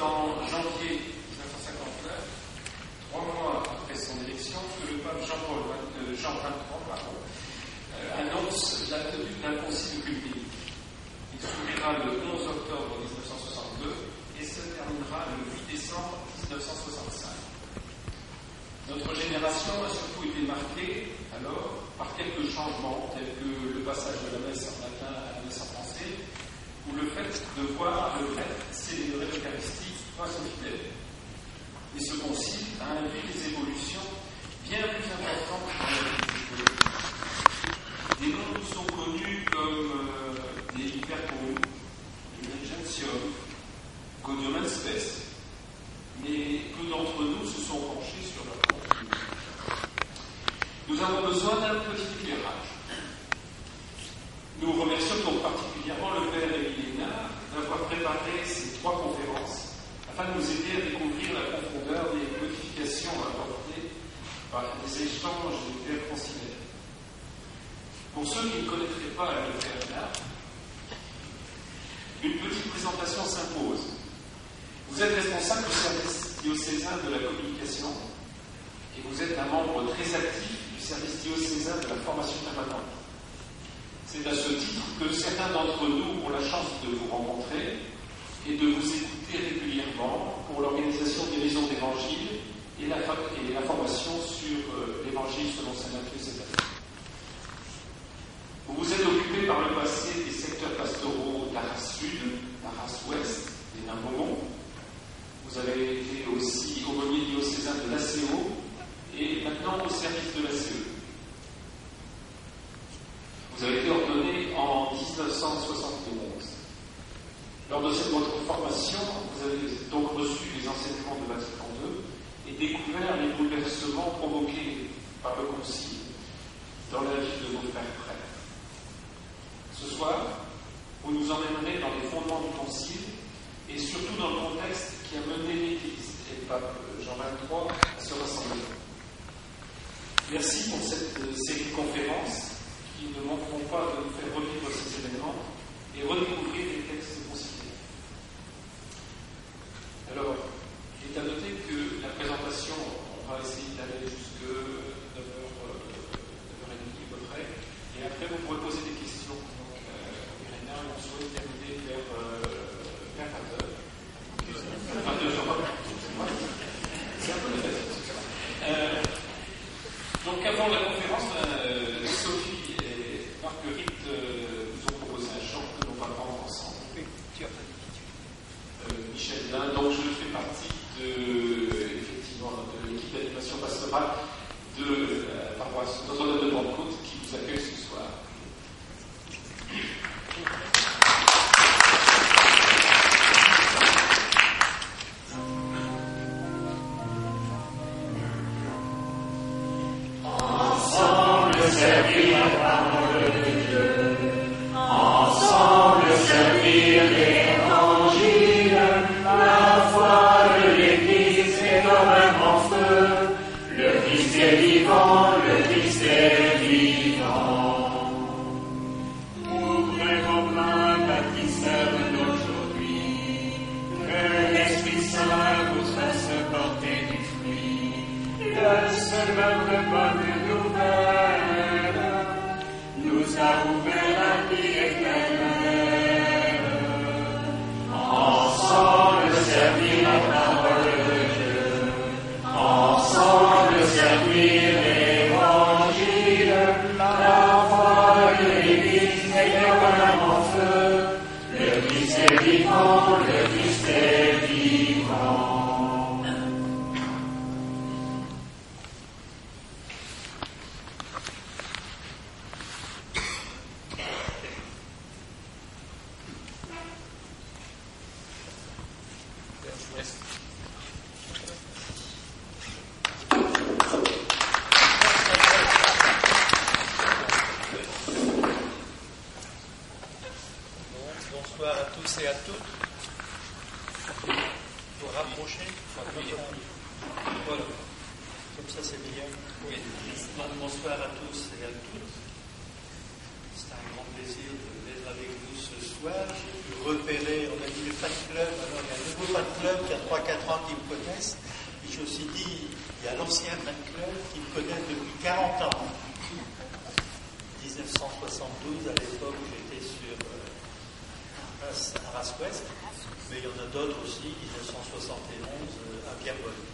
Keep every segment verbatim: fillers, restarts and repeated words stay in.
en janvier mille neuf cent cinquante-neuf, trois mois après son élection, que le pape Jean-Paul euh, Jean vingt-trois pardon, euh, annonce la tenue d'un concile œcuménique. Il s'ouvrira le onze octobre mille neuf cent soixante-deux et se terminera le huit décembre mille neuf cent soixante-cinq. Notre génération a surtout été marquée alors par quelques changements tels que le passage de la messe en latin à la messe en français ou le fait de voir le prêtre célébrer l'Eucharistie face aux fidèles. Mais ce concile a induit des évolutions bien plus importantes dans la vie politique. Des noms nous sont connus comme euh, des Hypercorum, des Gentium, Gaudium Spes, mais peu d'entre nous se sont penchés sur leur contenu. Nous avons besoin d'un petit éclairage. Nous remercions donc particulièrement le Père Émile Hénard d'avoir préparé ces trois conférences afin de nous aider à découvrir la profondeur des modifications apportées par des échanges des pères conciliaires. Pour ceux qui ne connaîtraient pas le Père Hénard, une petite présentation s'impose. Vous êtes responsable du service diocésain de la communication et vous êtes un membre très actif du service diocésain de la formation permanente. C'est à ce titre que certains d'entre nous ont la chance de vous rencontrer et de vous écouter régulièrement pour l'organisation des maisons d'évangile et la, et la formation sur euh, l'évangile selon saint Matthieu cette année. Vous vous êtes occupé par le passé des secteurs pastoraux d'Arras Sud, d'Arras Ouest et d'Un-Beaumont. Vous avez été aussi aumônier diocésain de l'A C O et maintenant au service de l'A C E. Vous avez été ordonné en dix-neuf cent soixante-onze. Lors de cette votre formation, vous avez donc reçu les enseignements de Vatican deux et découvert les bouleversements provoqués par le Concile dans la vie de vos frères prêtres. Ce soir, vous nous emmènerez dans les fondements du Concile et surtout dans le contexte qui a mené l'Église et le pape Jean vingt-trois à ce rassemblement. Merci pour cette série de conférences qui ne manqueront pas de nous faire revivre ces événements et redécouvrir les textes conciliaires. Alors, il est à noter que la présentation, on va essayer d'aller jusque neuf heures trente à peu près, et après vous pourrez poser des questions. Donc, euh, Irina, on souhaite terminer vers vingt heures. vingt-deux heures. C'est un peu la fête. Euh, donc, avant la conférence, euh, Sophie et Marguerite euh, nous ont proposé un chant que l'on va prendre ensemble. Euh, Michel Dain, donc je fais partie de, effectivement, de l'équipe d'animation pastorale de la paroisse Notre-Dame de Pentecôte qui vous accueille ce soir. Servir la parole de Dieu, ensemble servir l'évangile, la foi de l'Église est comme un grand feu, le Christ est vivant, le Christ est vivant. Ouvrez vos mains, baptisseurs d'aujourd'hui, que l'Esprit Saint vous fasse porter du fruit, le semeur de bonne nouvelle nous a ouvert la vie éternelle. Ensemble servir la parole de Dieu, ensemble servir l'évangile, la foi de l'Église est comme en feu, le Christ est vivant, le Christ est vivant. Bonsoir à tous et à toutes. Vous rapprocher. Voilà. Comme ça, c'est bien. Oui. Donc, bonsoir à tous et à toutes. C'est un grand plaisir de les d'être avec vous ce soir. J'ai pu repérer, on a dit le fan club, alors il y a un nouveau fan club qui a trois quatre ans qui me connaissent. Et je me suis dit, il y a l'ancien fan club qui me connaît depuis quarante ans. dix-neuf cent soixante-douze, à l'époque où j'étais sur euh, Arras-Ouest, mais il y en a d'autres aussi, dix-neuf cent soixante et onze euh, à Pierre-Bonne.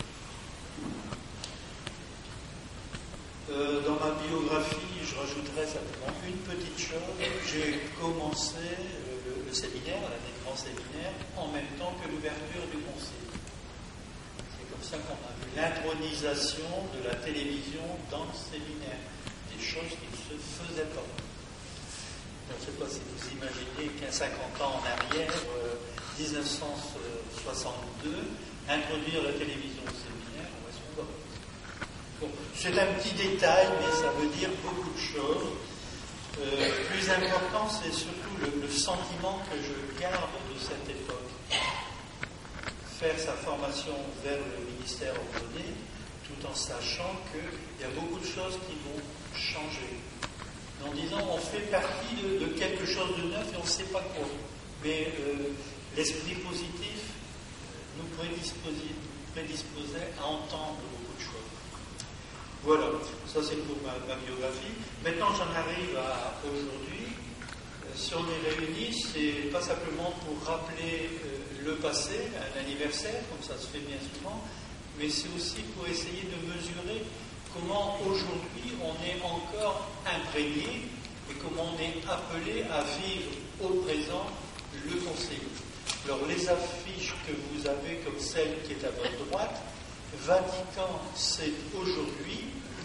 Euh, dans ma biographie, je rajouterai simplement une petite chose. J'ai commencé euh, le, le séminaire, l'année de grand séminaire, en même temps que l'ouverture du conseil. C'est comme ça qu'on a vu l'intronisation de la télévision dans le séminaire. Des choses qui ne se faisaient pas. Je ne sais pas si vous imaginez qu'à cinquante ans en arrière, euh, dix-neuf cent soixante-deux, introduire la télévision au séminaire, où est-ce qu'on va ? Bon, c'est un petit détail, mais ça veut dire beaucoup de choses. Euh, plus important, c'est surtout le, le sentiment que je garde de cette époque. Faire sa formation vers le ministère ordonné, tout en sachant qu'il y a beaucoup de choses qui vont changer. En disant, on fait partie de, de quelque chose de neuf et on ne sait pas quoi. Mais euh, l'esprit positif nous prédisposait, prédisposait à entendre beaucoup de choses. Voilà, ça c'est pour ma, ma biographie. Maintenant j'en arrive à aujourd'hui. Euh, si on est réunis, c'est pas simplement pour rappeler euh, le passé, un anniversaire, comme ça se fait bien souvent, mais c'est aussi pour essayer de mesurer comment aujourd'hui on est encore imprégné et comment on est appelé à vivre au présent le conseil. Alors les affiches que vous avez, comme celle qui est à votre droite, Vatican, c'est aujourd'hui.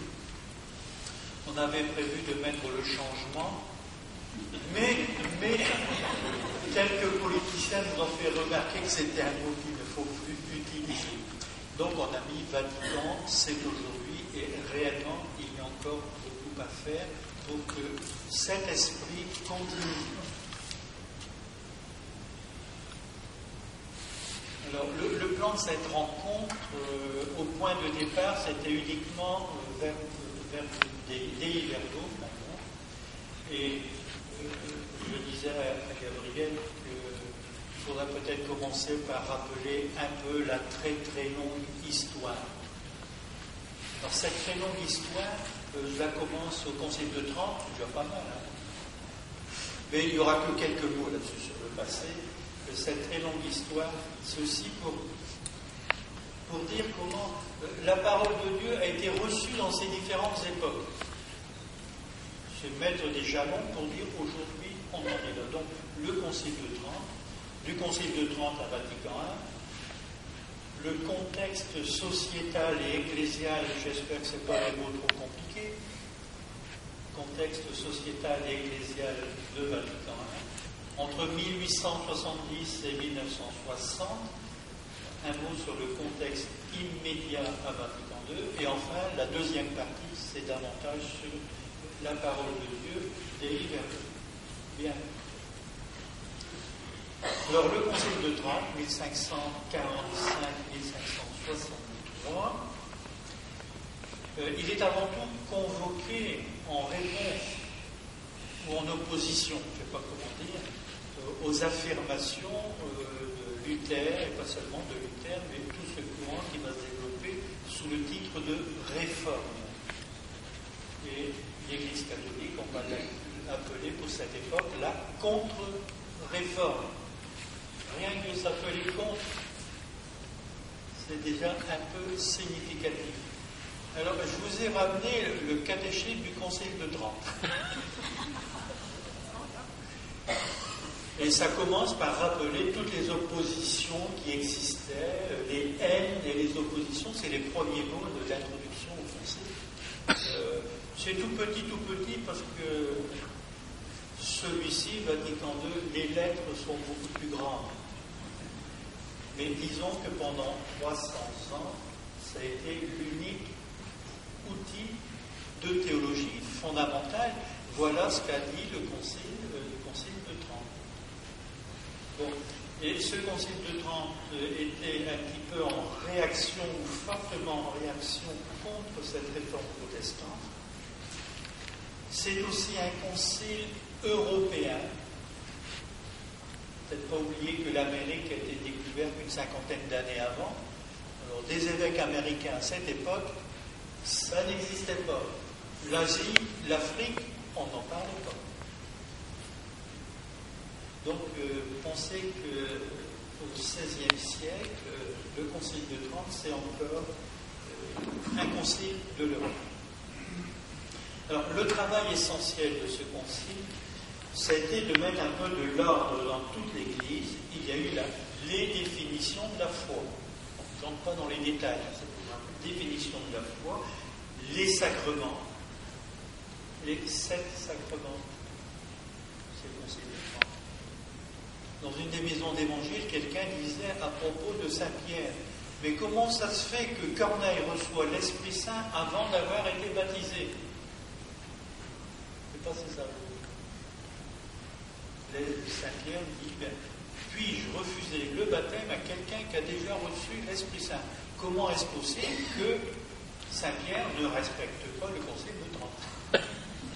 On avait prévu de mettre le changement, mais, mais quelques politiciens nous ont fait remarquer que c'était un mot qu'il ne faut plus utiliser. Donc on a mis Vatican, c'est aujourd'hui, et réellement il y a encore beaucoup à faire pour que cet esprit continue. Alors, le, le plan de cette rencontre, euh, au point de départ, c'était uniquement euh, vers, vers des, des Verdot, et euh, je disais à, à Gabriel qu'il faudrait peut-être commencer par rappeler un peu la très très longue histoire. Alors, cette très longue histoire, euh, je la commence au Concile de Trente, c'est déjà pas mal, hein, mais il n'y aura que quelques mots là-dessus sur le passé. Cette très longue histoire, c'est aussi pour, pour dire comment la parole de Dieu a été reçue dans ces différentes époques. C'est mettre des jalons pour dire aujourd'hui on en est là. Donc le Concile de Trente, du Concile de Trente à Vatican un, le contexte sociétal et ecclésial, j'espère que ce n'est pas des mots trop compliqués, contexte sociétal et ecclésial de Vatican un, entre mille huit cent soixante-dix et mille neuf cent soixante, un mot sur le contexte immédiat à Vatican deux, et enfin, la deuxième partie, c'est davantage sur la parole de Dieu délivrée. Bien. Alors, le Concile de Trente, mille cinq cent quarante-cinq à mille cinq cent soixante-trois, euh, il est avant tout convoqué en réponse ou en opposition, je ne sais pas comment dire, aux affirmations euh, de Luther, et pas seulement de Luther, mais tout ce courant qui va se développer sous le titre de réforme. Et l'Église catholique, on va l'appeler pour cette époque la contre-réforme. Rien que s'appeler contre, c'est déjà un peu significatif. Alors, je vous ai ramené le, le catéchisme du Concile de Trente. Et ça commence par rappeler toutes les oppositions qui existaient, les haines et les oppositions, c'est les premiers mots de l'introduction au Concile. Euh, c'est tout petit, tout petit, parce que celui-ci, Vatican deux, les lettres sont beaucoup plus grandes. Mais disons que pendant trois cents ans, ça a été l'unique outil de théologie fondamentale. Voilà ce qu'a dit le Concile, le Concile de Trente. Bon, et ce Concile de Trente était un petit peu en réaction, ou fortement en réaction contre cette réforme protestante. C'est aussi un concile européen, peut-être pas oublier que l'Amérique a été découverte une cinquantaine d'années avant. Alors, des évêques américains à cette époque, ça n'existait pas. L'Asie, l'Afrique, on n'en parlait pas. Donc, euh, pensez qu'au seizième siècle, euh, le Concile de Trente, c'est encore euh, un concile de l'Europe. Alors, le travail essentiel de ce concile, c'était de mettre un peu de l'ordre dans toute l'Église. Il y a eu la, les définitions de la foi. On ne rentre pas dans les détails, hein, c'est pour une définition de la foi, les sacrements, les sept sacrements. C'est le Concile de Trente. Dans une des maisons d'évangile, quelqu'un disait à propos de Saint Pierre, mais comment ça se fait que Corneille reçoit l'Esprit Saint avant d'avoir été baptisé? Je ne sais pas si ça vous... Saint Pierre dit, ben, puis-je refuser le baptême à quelqu'un qui a déjà reçu l'Esprit Saint? Comment est-ce possible que Saint Pierre ne respecte pas le Concile de Trente?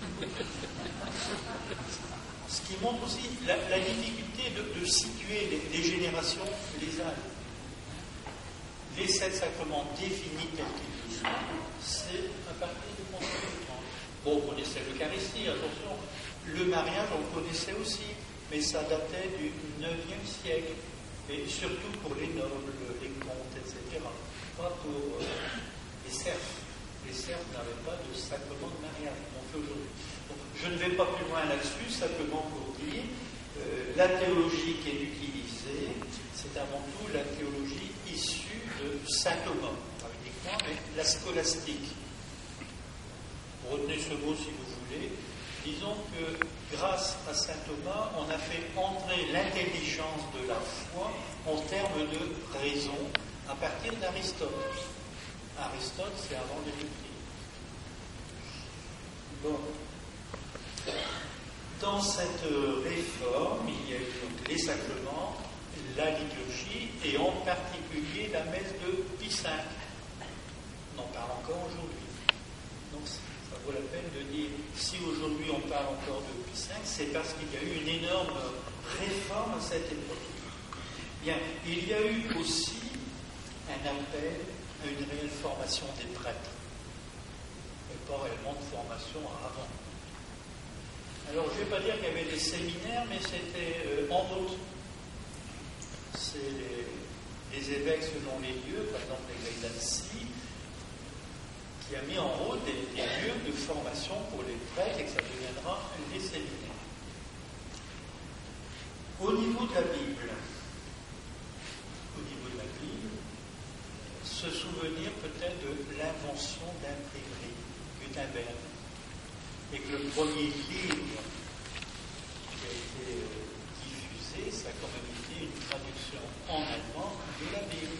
Ce qui montre aussi la, la difficulté de, de situer les, les générations, les âges. Les sept sacrements définis tels qu'ils sont, c'est à partir du Concile de Trente. Bon, on connaissait l'Eucharistie, attention. Le mariage, on le connaissait aussi, mais ça datait du neuvième siècle. Et surtout pour les nobles, les comtes, et cetera. Pas pour euh, les serfs. Les serfs n'avaient pas de sacrement de mariage, on fait aujourd'hui. Donc, je ne vais pas plus loin là-dessus, simplement pour dire, euh, la théologie qui est utilisée, c'est avant tout la théologie issue de saint Thomas, pas uniquement, mais la scolastique. Retenez ce mot si vous voulez. Disons que grâce à saint Thomas, on a fait entrer l'intelligence de la foi en termes de raison à partir d'Aristote. Aristote, c'est avant Jésus-Christ. Bon. Dans cette réforme, il y a eu donc les sacrements, la liturgie et en particulier la messe de Pie cinq. On en parle encore aujourd'hui. Donc ça vaut la peine de dire, si aujourd'hui on parle encore de Pie cinq, c'est parce qu'il y a eu une énorme réforme à cette époque. Bien, il y a eu aussi un appel à une réelle formation des prêtres, mais pas réellement de formation avant. Alors, je ne vais pas dire qu'il y avait des séminaires, mais c'était euh, en route. C'est les, les évêques selon les lieux, par exemple l'évêque d'Annecy, qui a mis en route des, des lieux de formation pour les prêtres et que ça deviendra des séminaires. Au niveau de la Bible, au niveau de la Bible, se souvenir peut-être de l'invention d'imprimerie, Gutenberg, et que le premier livre qui a été diffusé, ça a quand même été une traduction en allemand de la Bible.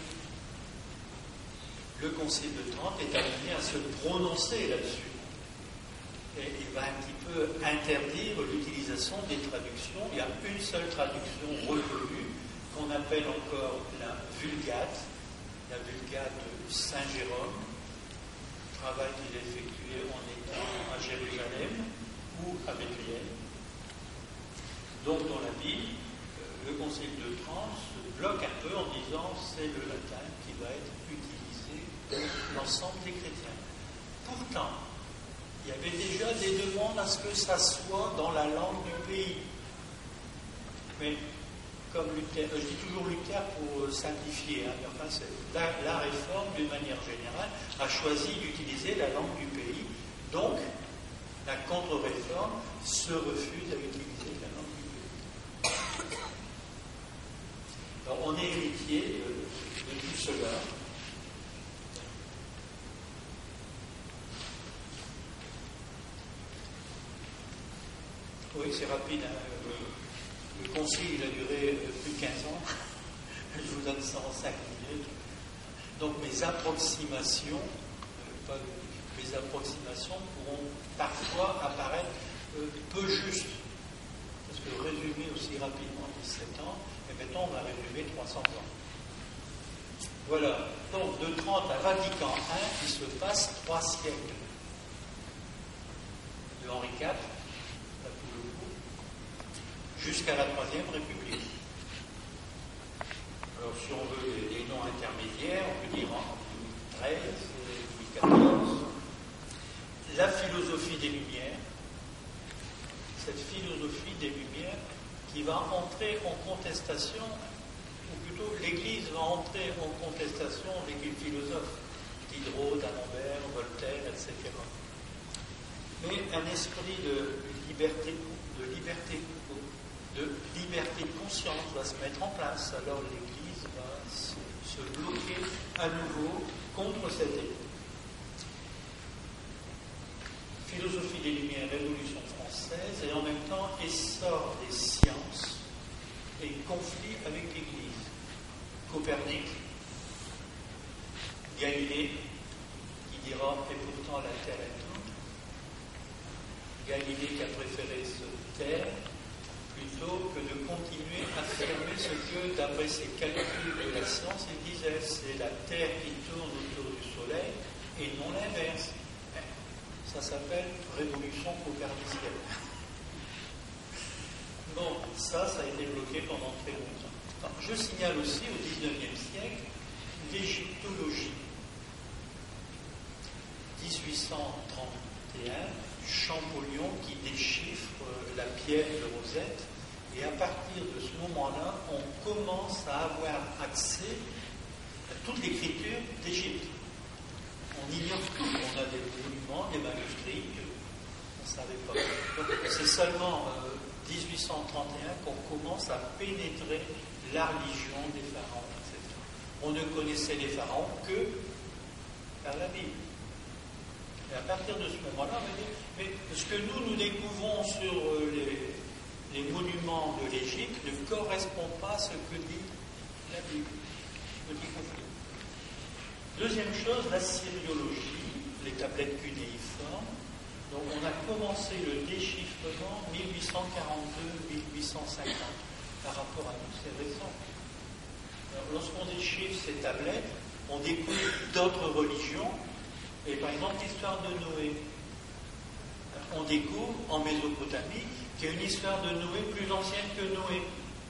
Le Concile de Trente est amené à se prononcer là-dessus. Et il va un petit peu interdire l'utilisation des traductions. Il y a une seule traduction reconnue qu'on appelle encore la Vulgate, la Vulgate de Saint Jérôme, travail qu'il a effectué en étant à Jérusalem ou à Bethléem. Donc dans la Bible, le Concile de Trente se bloque un peu en disant c'est le latin qui va être utilisé par l'ensemble des chrétiens. Pourtant, il y avait déjà des demandes à ce que ça soit dans la langue du pays. Mais comme Luther, je dis toujours Luther pour simplifier, hein, mais enfin, c'est, la, la réforme, d'une manière générale, a choisi d'utiliser la langue du pays. Donc, la contre-réforme se refuse à utiliser la langue du pays. Alors, on est héritier de, de tout cela. Oui, c'est rapide. Hein. Le concile a duré plus de quinze ans. Je vous donne ça en cinq minutes. Donc mes approximations, euh, pas, mes approximations pourront parfois apparaître euh, peu justes. Parce que résumer aussi rapidement dix-sept ans, et mettons on va résumer trois cents ans. Voilà. Donc de Trente à Vatican un, il se passe trois siècles. De Henri quatre jusqu'à la Troisième République. Alors si on veut des, des noms intermédiaires, on peut dire en Louis treize, Louis quatorze. La philosophie des Lumières, cette philosophie des Lumières qui va entrer en contestation, ou plutôt l'Église va entrer en contestation avec les philosophes, Diderot, d'Alembert, Voltaire, et cetera. Mais un esprit de liberté, de liberté, de liberté de conscience va se mettre en place. Alors l'Église va se, se bloquer à nouveau contre cette idée. Philosophie des Lumières, Révolution française, et en même temps essor des sciences et conflit avec l'Église. Copernic, Galilée, qui dira « et pourtant la Terre est tourne », Galilée qui a préféré se taire plutôt que de continuer à affirmer ce que, d'après ses calculs de la science, il disait, c'est la Terre qui tourne autour du Soleil et non l'inverse. Ça s'appelle révolution copernicienne. Bon, ça, ça a été bloqué pendant très longtemps. Alors, je signale aussi au dix-neuvième siècle l'égyptologie. dix-huit cent trente et un, Champollion qui déchiffre la pierre de Rosette, et à partir de ce moment-là, on commence à avoir accès à toute l'écriture d'Égypte. On ignore tout, on a des monuments, des manuscrits, on ne savait pas. Donc, c'est seulement euh, dix-huit cent trente et un qu'on commence à pénétrer la religion des pharaons, et cetera. On ne connaissait les pharaons que par la Bible. Et à partir de ce moment-là, on va dire, mais ce que nous, nous découvrons sur euh, les, les monuments de l'Égypte ne correspond pas à ce que dit la Bible. Petit conflit. Deuxième chose, la syriologie, les tablettes cunéiformes. Donc on a commencé le déchiffrement mille huit cent quarante-deux à mille huit cent cinquante. Par rapport à nous, c'est récent. Alors, lorsqu'on déchiffre ces tablettes, on découvre d'autres religions. Et par exemple, l'histoire de Noé. On découvre en Mésopotamie qu'il y a une histoire de Noé plus ancienne que Noé.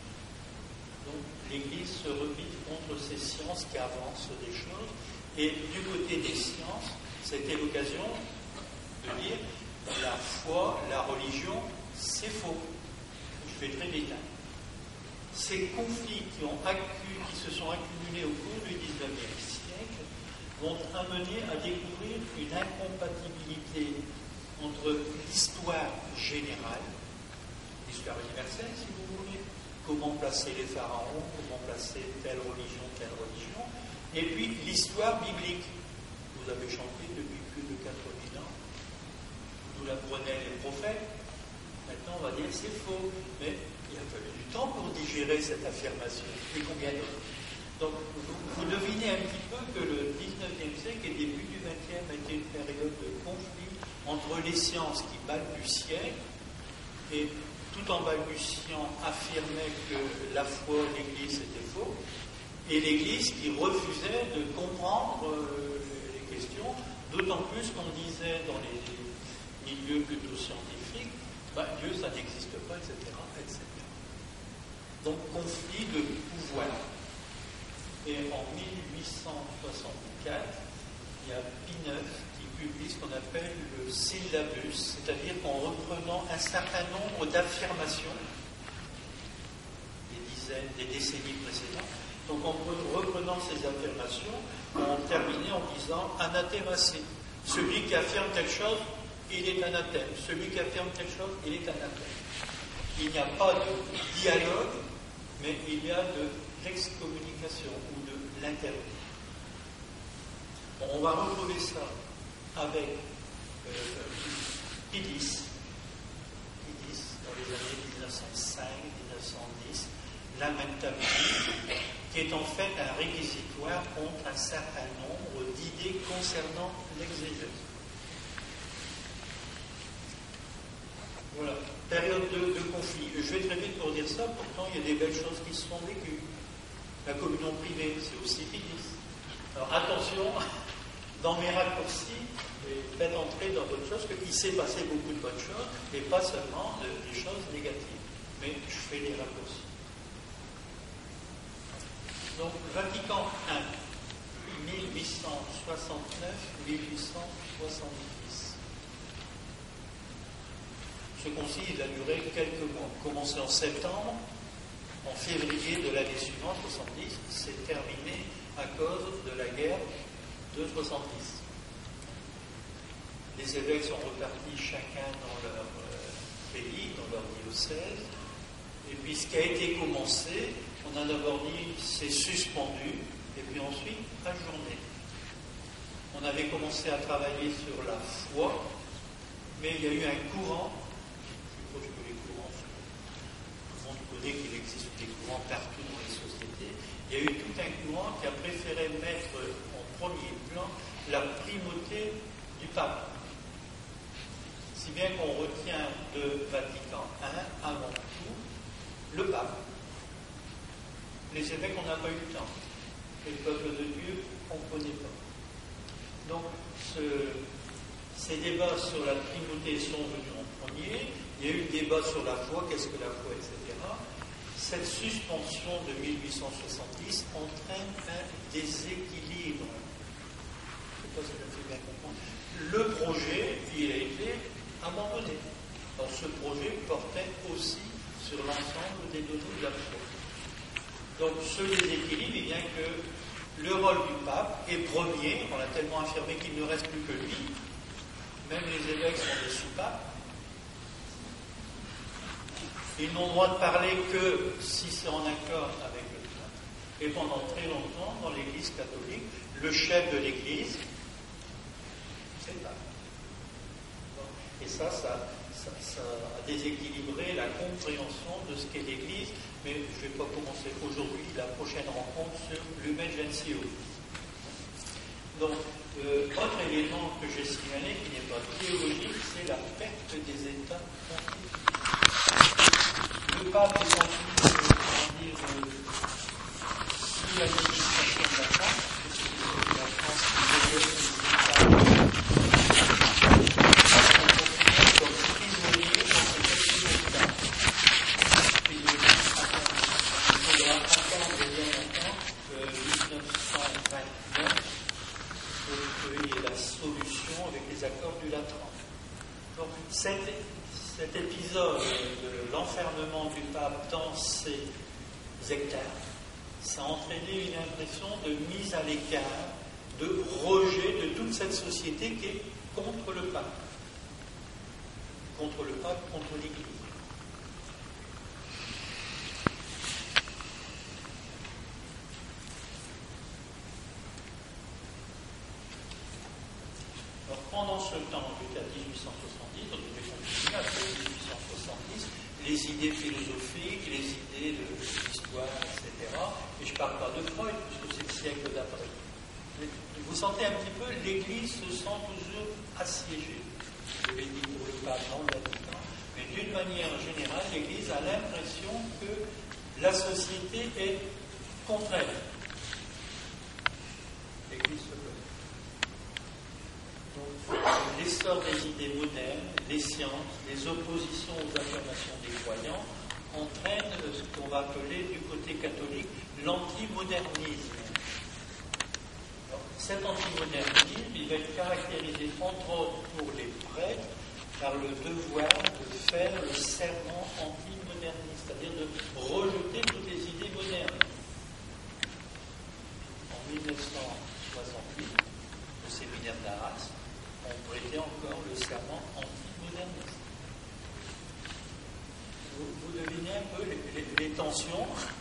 Donc l'Église se rebute contre ces sciences qui avancent des choses. Et du côté des sciences, c'était l'occasion de dire la foi, la religion, c'est faux. Je vais très vite. Ces conflits qui, ont accu, qui se sont accumulés au cours du dix-neuvième siècle vont amener à découvrir une incompatibilité entre l'histoire générale, l'histoire universelle si vous voulez, comment placer les pharaons, comment placer telle religion, telle religion, et puis l'histoire biblique. Vous avez chanté depuis plus de quatre mille ans, vous l'apprenez les prophètes, maintenant on va dire c'est faux, mais il a fallu du temps pour digérer cette affirmation, et combien d'autres. Donc, vous, vous devinez un petit peu que le dix-neuvième siècle et début du vingtième a été une période de conflit entre les sciences qui balbutiaient et, tout en balbutiant, affirmaient que la foi, l'Église, était faux, et l'Église qui refusait de comprendre euh, les questions, d'autant plus qu'on disait dans les milieux plutôt scientifiques, ben, Dieu, ça n'existe pas, et cetera, et cetera. Donc, conflit de pouvoir. Et en mille huit cent soixante-quatre, il y a Pie neuf qui publie ce qu'on appelle le syllabus, c'est-à-dire qu'en reprenant un certain nombre d'affirmations des dizaines, des décennies précédentes, donc en reprenant ces affirmations, on terminait en disant anathèmacé. Celui qui affirme telle chose, il est anathème. Celui qui affirme telle chose, il est anathème. Il n'y a pas de dialogue, mais il y a de l'excommunication ou de l'interdit. Bon, on va retrouver ça avec euh, Pidis, Pidis dans les années dix-neuf cent cinq à dix-neuf cent dix, Lamentabilité, qui est en fait un réquisitoire contre un certain nombre d'idées concernant l'exégèse. Voilà, période de, de conflit. Je vais très vite pour dire ça, pourtant il y a des belles choses qui se sont vécues. La communion privée, c'est aussi Pidis. Alors attention, dans mes raccourcis, faites entrer dans d'autres choses, qu'il s'est passé beaucoup de bonnes choses, et pas seulement de, des choses négatives. Mais je fais les raccourcis. Donc, Vatican un, mille huit cent soixante-neuf à mille huit cent soixante-dix. Ce concile a duré quelques mois. Commencé en septembre, en février de l'année suivante, soixante-dix, c'est terminé à cause de la guerre de soixante-dix. Les évêques sont repartis chacun dans leur euh, pays, dans leur diocèse, et puis ce qui a été commencé, on a d'abord dit c'est suspendu, et puis ensuite ajourné. On avait commencé à travailler sur la foi, mais il y a eu un courant, je suppose que les courants, tout le monde connaît qu'il existe des courants partout dans les sociétés, il y a eu tout un courant qui a préféré mettre en premier plan la primauté du pape. Si bien qu'on retient de Vatican un, avant tout, le pape. Les évêques, on n'a pas eu le temps. Et le peuple de Dieu, on ne connaît pas. Donc, ce, ces débats sur la primauté sont venus en premier. Il y a eu le débat sur la foi, qu'est-ce que la foi, et cetera. Cette suspension de mille huit cent soixante-dix entraîne un déséquilibre. Je ne sais pas si je me fais bien comprendre. Le projet, il a été abandonné. Alors, ce projet portait aussi sur l'ensemble des données de la foi. Donc, ce déséquilibre, il vient que le rôle du pape est premier. On a tellement affirmé qu'il ne reste plus que lui. Même les évêques sont des sous-papes. Ils n'ont le droit de parler que si c'est en accord avec le pape. Et pendant très longtemps, dans l'Église catholique, le chef de l'Église, c'est le pape. Et ça, ça, ça, ça a déséquilibré la compréhension de ce qu'est l'Église, mais je ne vais pas commencer aujourd'hui la prochaine rencontre sur l'Humain Gentio. Donc, euh, autre élément que j'ai signalé, qui n'est pas théologique, c'est la perte des États pontifiques. Le pape est en train de dire sous l'administration de la France, parce que la France qui est Cet, cet épisode de l'enfermement du pape dans ces hectares, ça a entraîné une impression de mise à l'écart, de rejet de toute cette société qui est contre le pape. Contre le pape, contre l'Église. Alors, pendant ce temps, jusqu'à dix-huit cent soixante-dix, donc je vais continuer après dix-huit cent soixante-dix, les idées philosophiques, les idées de l'histoire, et cetera. Et je ne parle pas de Freud, puisque c'est le siècle d'après. Vous sentez un petit peu, l'Église se sent toujours assiégée. Je l'ai dit pour le pape dans le Vatican, mais d'une manière générale, l'Église a l'impression que la société est contre elle. L'Église se connaît. Donc, l'essor des idées modernes, des sciences, des oppositions aux affirmations des croyants entraîne ce qu'on va appeler du côté catholique l'antimodernisme. Alors, cet antimodernisme, il va être caractérisé entre autres pour les prêtres par le devoir de faire le serment antimoderniste, c'est-à-dire de rejeter toutes les idées modernes. En mille neuf cent soixante-huit, au séminaire d'Arras, on prêtait encore le serment antimoderniste. Vous, vous devinez un peu les, les, les tensions.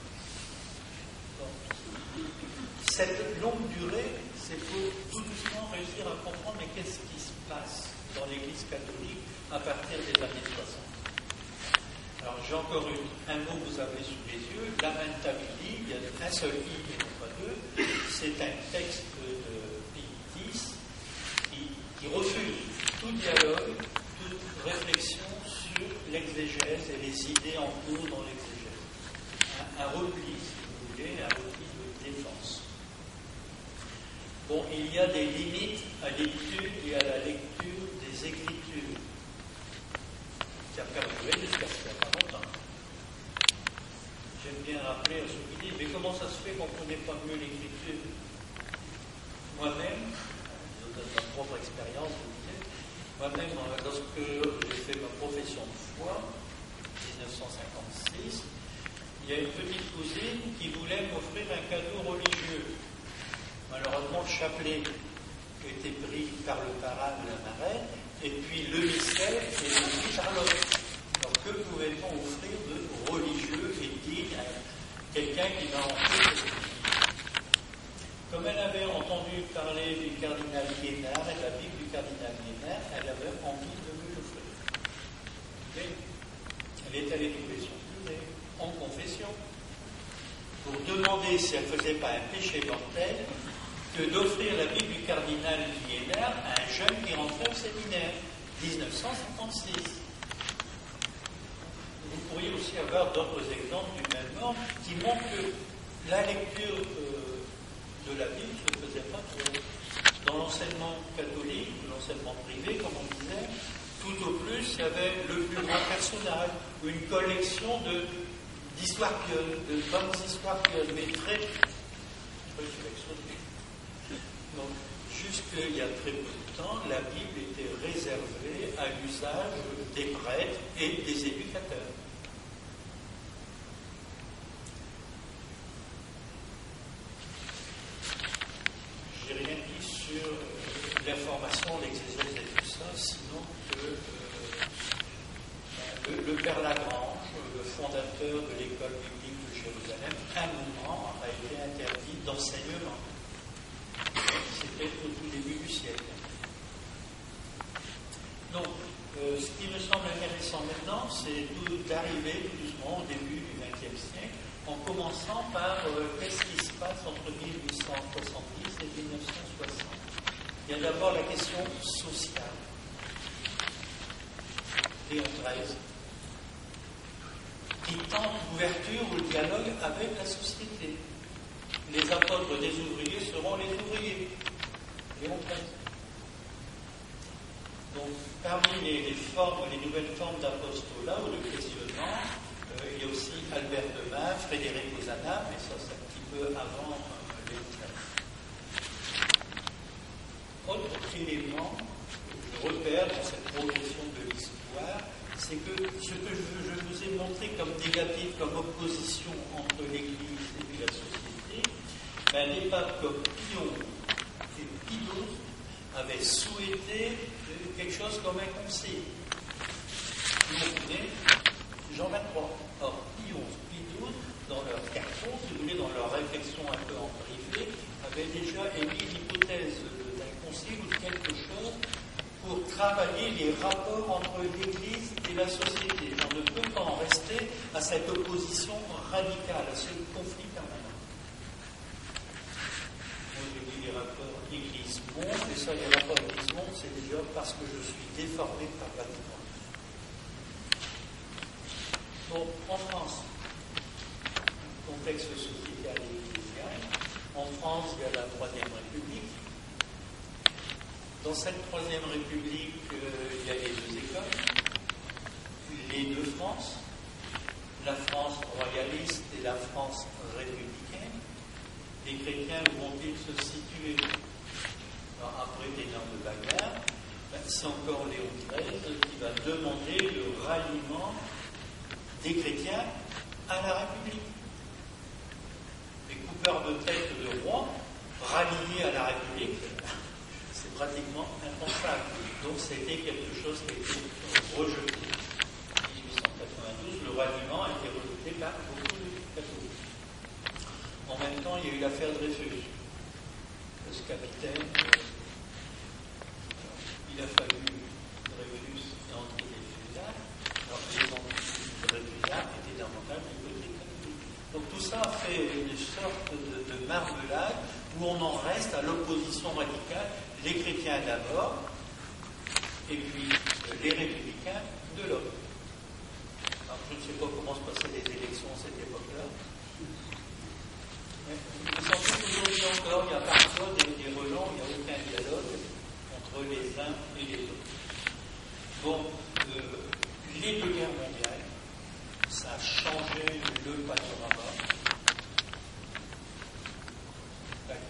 Donc, cette longue durée, c'est pour tout doucement réussir à comprendre mais qu'est-ce qui se passe dans l'Église catholique à partir des années soixante. Alors j'ai encore une, un mot que vous avez sous les yeux, Lamentabili, il y a un seul I et non pas deux. C'est un texte de Pie X qui, qui refuse tout dialogue, toute réflexion sur l'exégèse et les idées en cours dans l'exégèse. Un, un repli, si vous voulez, un repli de défense. Bon, il y a des limites à l'étude et à la lecture des Écritures, qui a perduré jusqu'à ce qu'il n'y a pas longtemps. J'aime bien rappeler à ceux qui disent, mais comment comment ça se fait qu'on ne connaît pas mieux l'écriture? Moi-même, de ma propre expérience, je vous disais, moi-même, lorsque j'ai fait ma profession de foi, en dix-neuf cent cinquante-six, il y a une petite cousine qui voulait m'offrir un cadeau religieux. Malheureusement, le chapelet était pris par le parrain de la marraine, et puis le missel était pris par l'autre. Alors, que pouvait-on offrir de religieux et digne à quelqu'un qui m'a offert cette vie? Comme elle avait entendu parler du cardinal Guénard et de la Bible du cardinal Guénard, elle avait envie de me l'offrir. Mais elle est allée trouver son curé en confession pour demander si elle ne faisait pas un péché mortel que d'offrir la Bible du cardinal Guénard à un jeune qui rentrait au séminaire, dix-neuf cent cinquante-six. Vous pourriez aussi avoir d'autres exemples du même ordre qui montrent que la lecture euh, de la Bible ne se faisait pas trop. Dans l'enseignement catholique, l'enseignement privé, comme on disait, tout au plus, il y avait le plus grand personnage, une collection de, d'histoires pieuse, de bonnes histoires pieuses, mais très... Je vais sauter. Donc, jusqu'il y a très peu de temps, la Bible était réservée à l'usage des prêtres et des éducateurs. J'ai rien dit sur euh, l'information, l'exégèse et tout ça, sinon que euh, le, le Père Lagrange, le fondateur de l'école biblique de Jérusalem, à un moment a été interdit d'enseignement. C'était au tout début du siècle. Donc, euh, ce qui me semble intéressant maintenant, c'est d'arriver tout doucement au début du vingtième siècle, en commençant par euh, qu'est-ce qui se passe entre mille huit cent soixante-dix et mille neuf cent soixante. Il y a d'abord la question sociale. Léon treize, qui tente l'ouverture ou le dialogue avec la société. Les apôtres des ouvriers seront les ouvriers. Léon treize. Donc, parmi les, les formes, les nouvelles formes d'apostolat ou de questionnement, euh, il y a aussi Albert Demain, Frédéric Ozanam, mais ça c'est un petit peu avant euh, Léon treize. Autre élément que je repère dans cette progression de l'histoire, c'est que ce que je, je vous ai montré comme négatif, comme opposition entre l'Église et puis la société, ben, les papes comme Pion et Pie douze avaient souhaité quelque chose comme un concile. Vous comprenez Jean vingt-trois. Or, Pie onze, Pie douze, dans leur carton, si vous voulez, dans leur réflexion un peu en privé, avaient déjà émis l'hypothèse d'un concile ou de quelque chose pour travailler les rapports entre l'Église et la société. On ne peut pas en rester à cette opposition radicale, à ce conflit permanent. Moi, je dis les rapports Église-monde, et ça, les rapports Église-monde, c'est déjà parce que je suis déformé par Vatican. Donc, en France, contexte social et ecclésial, en France, il y a la Troisième République. Dans cette Troisième République, euh, il y a les deux écoles, les deux France, la France royaliste et la France républicaine. Les chrétiens, où vont-ils se situer? Alors, après d'énormes bagarres, ben, c'est encore Léon treize qui va demander le ralliement des chrétiens à la République. Les coupeurs de tête de roi, ralliés à la République, c'est pratiquement impensable. Donc c'était quelque chose qui a été rejeté. En dix-huit cent quatre-vingt-douze, le ralliement a été rejeté par beaucoup de catholiques. En même temps, il y a eu l'affaire Dreyfus. Ce capitaine, euh, il a fallu Dreyfus entrer des fusards. Alors les Dreyfusards étaient davantage du côté catholique. Donc tout ça a fait une sorte de, de marmelade où on en reste à l'opposition radicale, les chrétiens d'abord, et puis euh, les républicains de l'autre. Alors je ne sais pas comment se passaient les élections à cette époque-là. Mais il semble qu'aujourd'hui encore, il y a parfois des, des relents, il n'y a aucun dialogue entre les uns et les autres. Bon, euh, les deux guerres mondiales, ça a changé le panorama.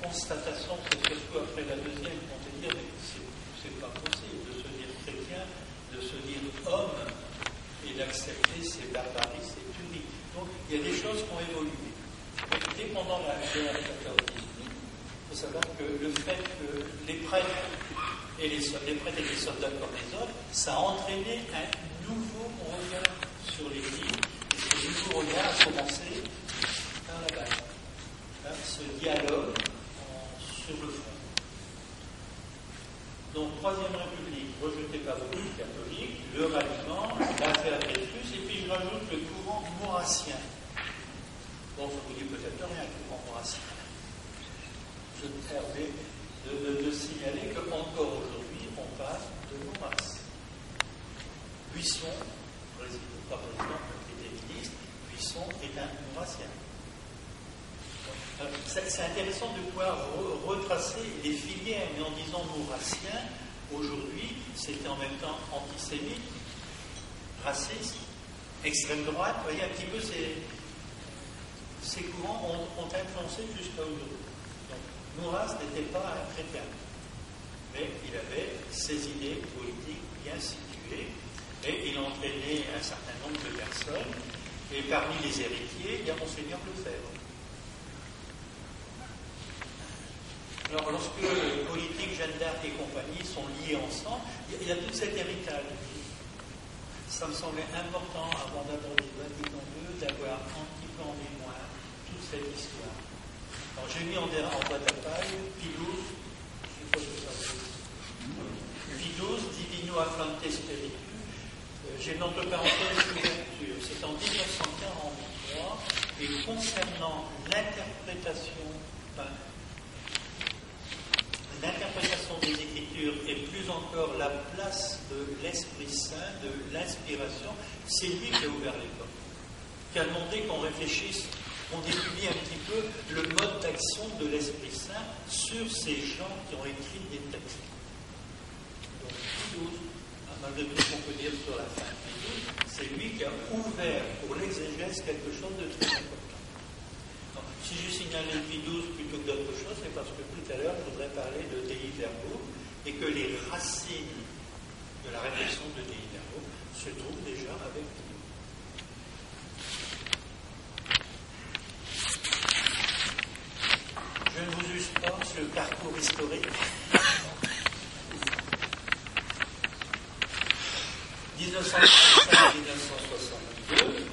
constatation, c'est surtout après la deuxième qu'on peut dire, mais c'est, c'est pas possible de se dire chrétien, de se dire homme, et d'accepter ces barbaries, ces tueries. Donc il y a des choses qui ont évolué. Mais dès pendant la guerre quatorze dix-huit, il faut savoir que le fait que les prêtres et les, les prêtres et les soldats comme les autres, ça a entraîné un nouveau regard sur l'Église, et ce nouveau regard a commencé par la base, par ce dialogue en, sur le front. Donc, Troisième République, rejetée par beaucoup de catholiques, le ralliement, l'affaire Dreyfus, et puis je rajoute le courant maurassien. Bon, je vous dis peut-être rien, le courant maurassien. Je me permets de, de, de signaler qu'encore aujourd'hui, on parle de Maurras. Buisson, président, pas président, qui était ministre, Buisson est un maurassien. C'est intéressant de pouvoir re retracer les filières, mais en disant maurassien, aujourd'hui, c'était en même temps antisémite, raciste, extrême droite. Vous voyez un petit peu ces, ces courants ont, ont influencé jusqu'à aujourd'hui. Donc, Maurras n'était pas un chrétien, mais il avait ses idées politiques bien situées, et il entraînait un certain nombre de personnes, et parmi les héritiers, il y a Monseigneur Lefebvre. Alors, lorsque politique, Jeanne d'Arc et compagnie sont liés ensemble, il y a tout cet héritage. Ça me semblait important, avant d'aborder le Vatican deux, d'avoir un petit peu en mémoire toute cette histoire. Alors, j'ai mis en, en boîte à paille Pie douze, je sais pas ce que ça veut dire. Pie douze, Divino Afflantem Spiritu. Euh, j'ai une entre parenthèses d'ouverture. C'est en mille neuf cent quarante-trois, et concernant l'interprétation, enfin, l'interprétation des Écritures et plus encore la place de l'Esprit Saint, de l'inspiration, c'est lui qui a ouvert les portes, qui a demandé qu'on réfléchisse, qu'on étudie un petit peu le mode d'action de l'Esprit Saint sur ces gens qui ont écrit des textes. Donc, Pie douze, à mal de tout ce qu'on peut dire sur la fin de Pie douze, c'est lui qui a ouvert pour l'exégèse quelque chose de très important. Si je signale Pie douze plutôt que d'autres choses, c'est parce que tout à l'heure, je voudrais parler de Dei Verbo et que les racines de la réflexion de Dei Verbo se trouvent déjà avec Pie douze. Je ne vous use pas ce parcours historique. mille neuf cent soixante-cinq à mille neuf cent soixante-deux.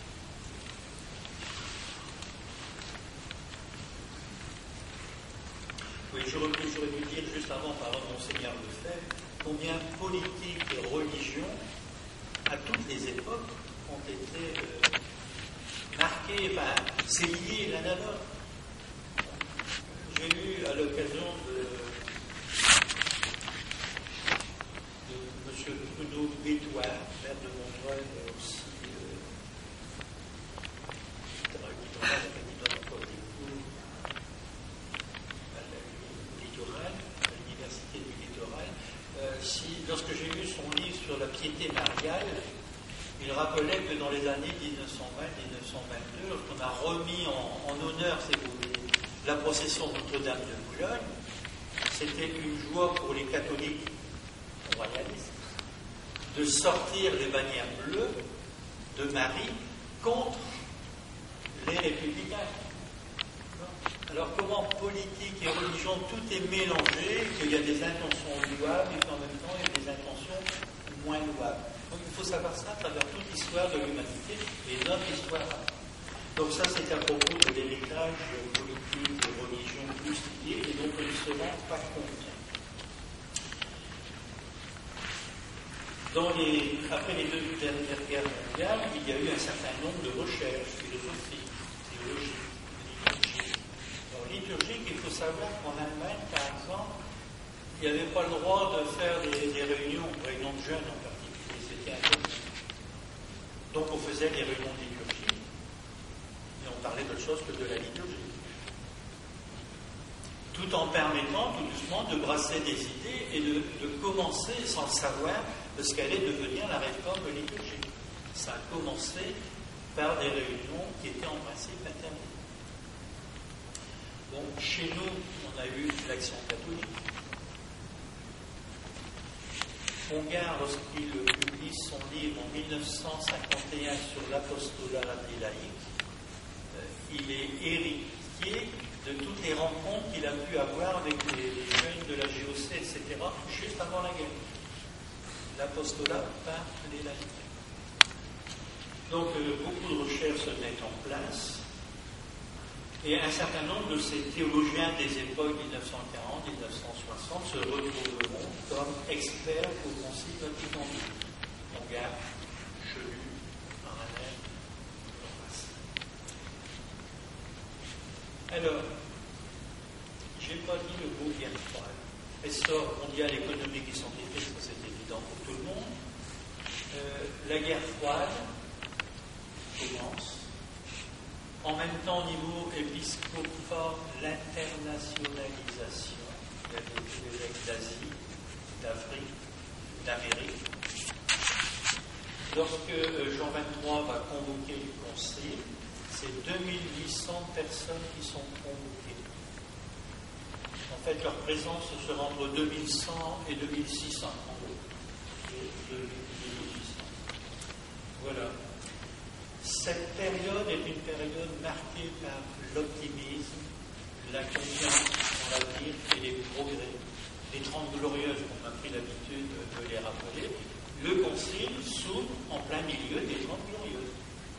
Oui, j'aurais pu, j'aurais pu dire juste avant, par exemple, Monseigneur Lefebvre, combien politique et religion, à toutes les époques, ont été euh, marquées, enfin, c'est lié l'un à l'autre. J'ai eu à l'occasion de, de M. Bruno Bétoir, maire de Montreuil, aussi, euh, qui donne encore des cours à l'université du littoral. Euh, si, lorsque j'ai lu son livre sur la piété mariale, il rappelait que dans les années mille neuf cent vingt mille neuf cent vingt-deux, lorsqu'on a remis en, en honneur, si vous voulez, la procession Notre-Dame de Boulogne, c'était une joie pour les catholiques royalistes de sortir les bannières bleues de Marie contre les républicains. Alors comment politique et religion, tout est mélangé, qu'il y a des intentions louables et qu'en même temps il y a des intentions moins louables. Donc il faut savoir ça à travers toute l'histoire de l'humanité et notre histoire. Donc ça c'est à propos de l'héritage politique et religion plus lié et donc on ne se rend pas compte. Dans les, après les deux dernières guerres mondiales, il y a eu un certain nombre de recherches philosophiques, théologiques, liturgiques. Alors, liturgique, il faut savoir qu'en Allemagne, par exemple, il n'y avait pas le droit de faire des, des réunions, réunions de jeunes en particulier, c'était interdit. Donc on faisait des réunions de liturgie, et on parlait d'autre chose que de la liturgie. Tout en permettant tout doucement de brasser des idées et de, de commencer, sans le savoir, de ce qu'allait devenir la réforme liturgique. Ça a commencé par des réunions qui étaient en principe interdites. Bon, chez nous, on a eu l'Action catholique. Congar, lorsqu'il publie son livre en mille neuf cent cinquante et un sur l'apostolat des laïcs, euh, il est héritier de toutes les rencontres qu'il a pu avoir avec les, les jeunes de la G O C, et cetera, juste avant la guerre. L'apostolat par les laïcs. Donc, euh, beaucoup de recherches se mettent en place. Et un certain nombre de ces théologiens des époques mille neuf cent quarante à mille neuf cent soixante se retrouveront comme experts au Concile Vatican deux. Congar, Chelu, Maranel, j'en passe. Alors, je n'ai pas dit le mot guerre froide. Essor mondial économique et scientifique, ça c'est évident pour tout le monde. Euh, la guerre froide commence. En même temps, au niveau épiscopat, l'internationalisation. Il y a des évêques d'Asie, d'Afrique, d'Amérique. Lorsque Jean vingt-trois va convoquer le concile, c'est deux mille huit cents personnes qui sont convoquées. En fait, leur présence sera entre deux mille cent et deux mille six cents, en gros. deux mille huit cents. Voilà. Cette période est une période marquée par l'optimisme, la confiance en l'avenir et les progrès. Les Trente Glorieuses, on a pris l'habitude de les rappeler, le concile s'ouvre en plein milieu des Trente Glorieuses.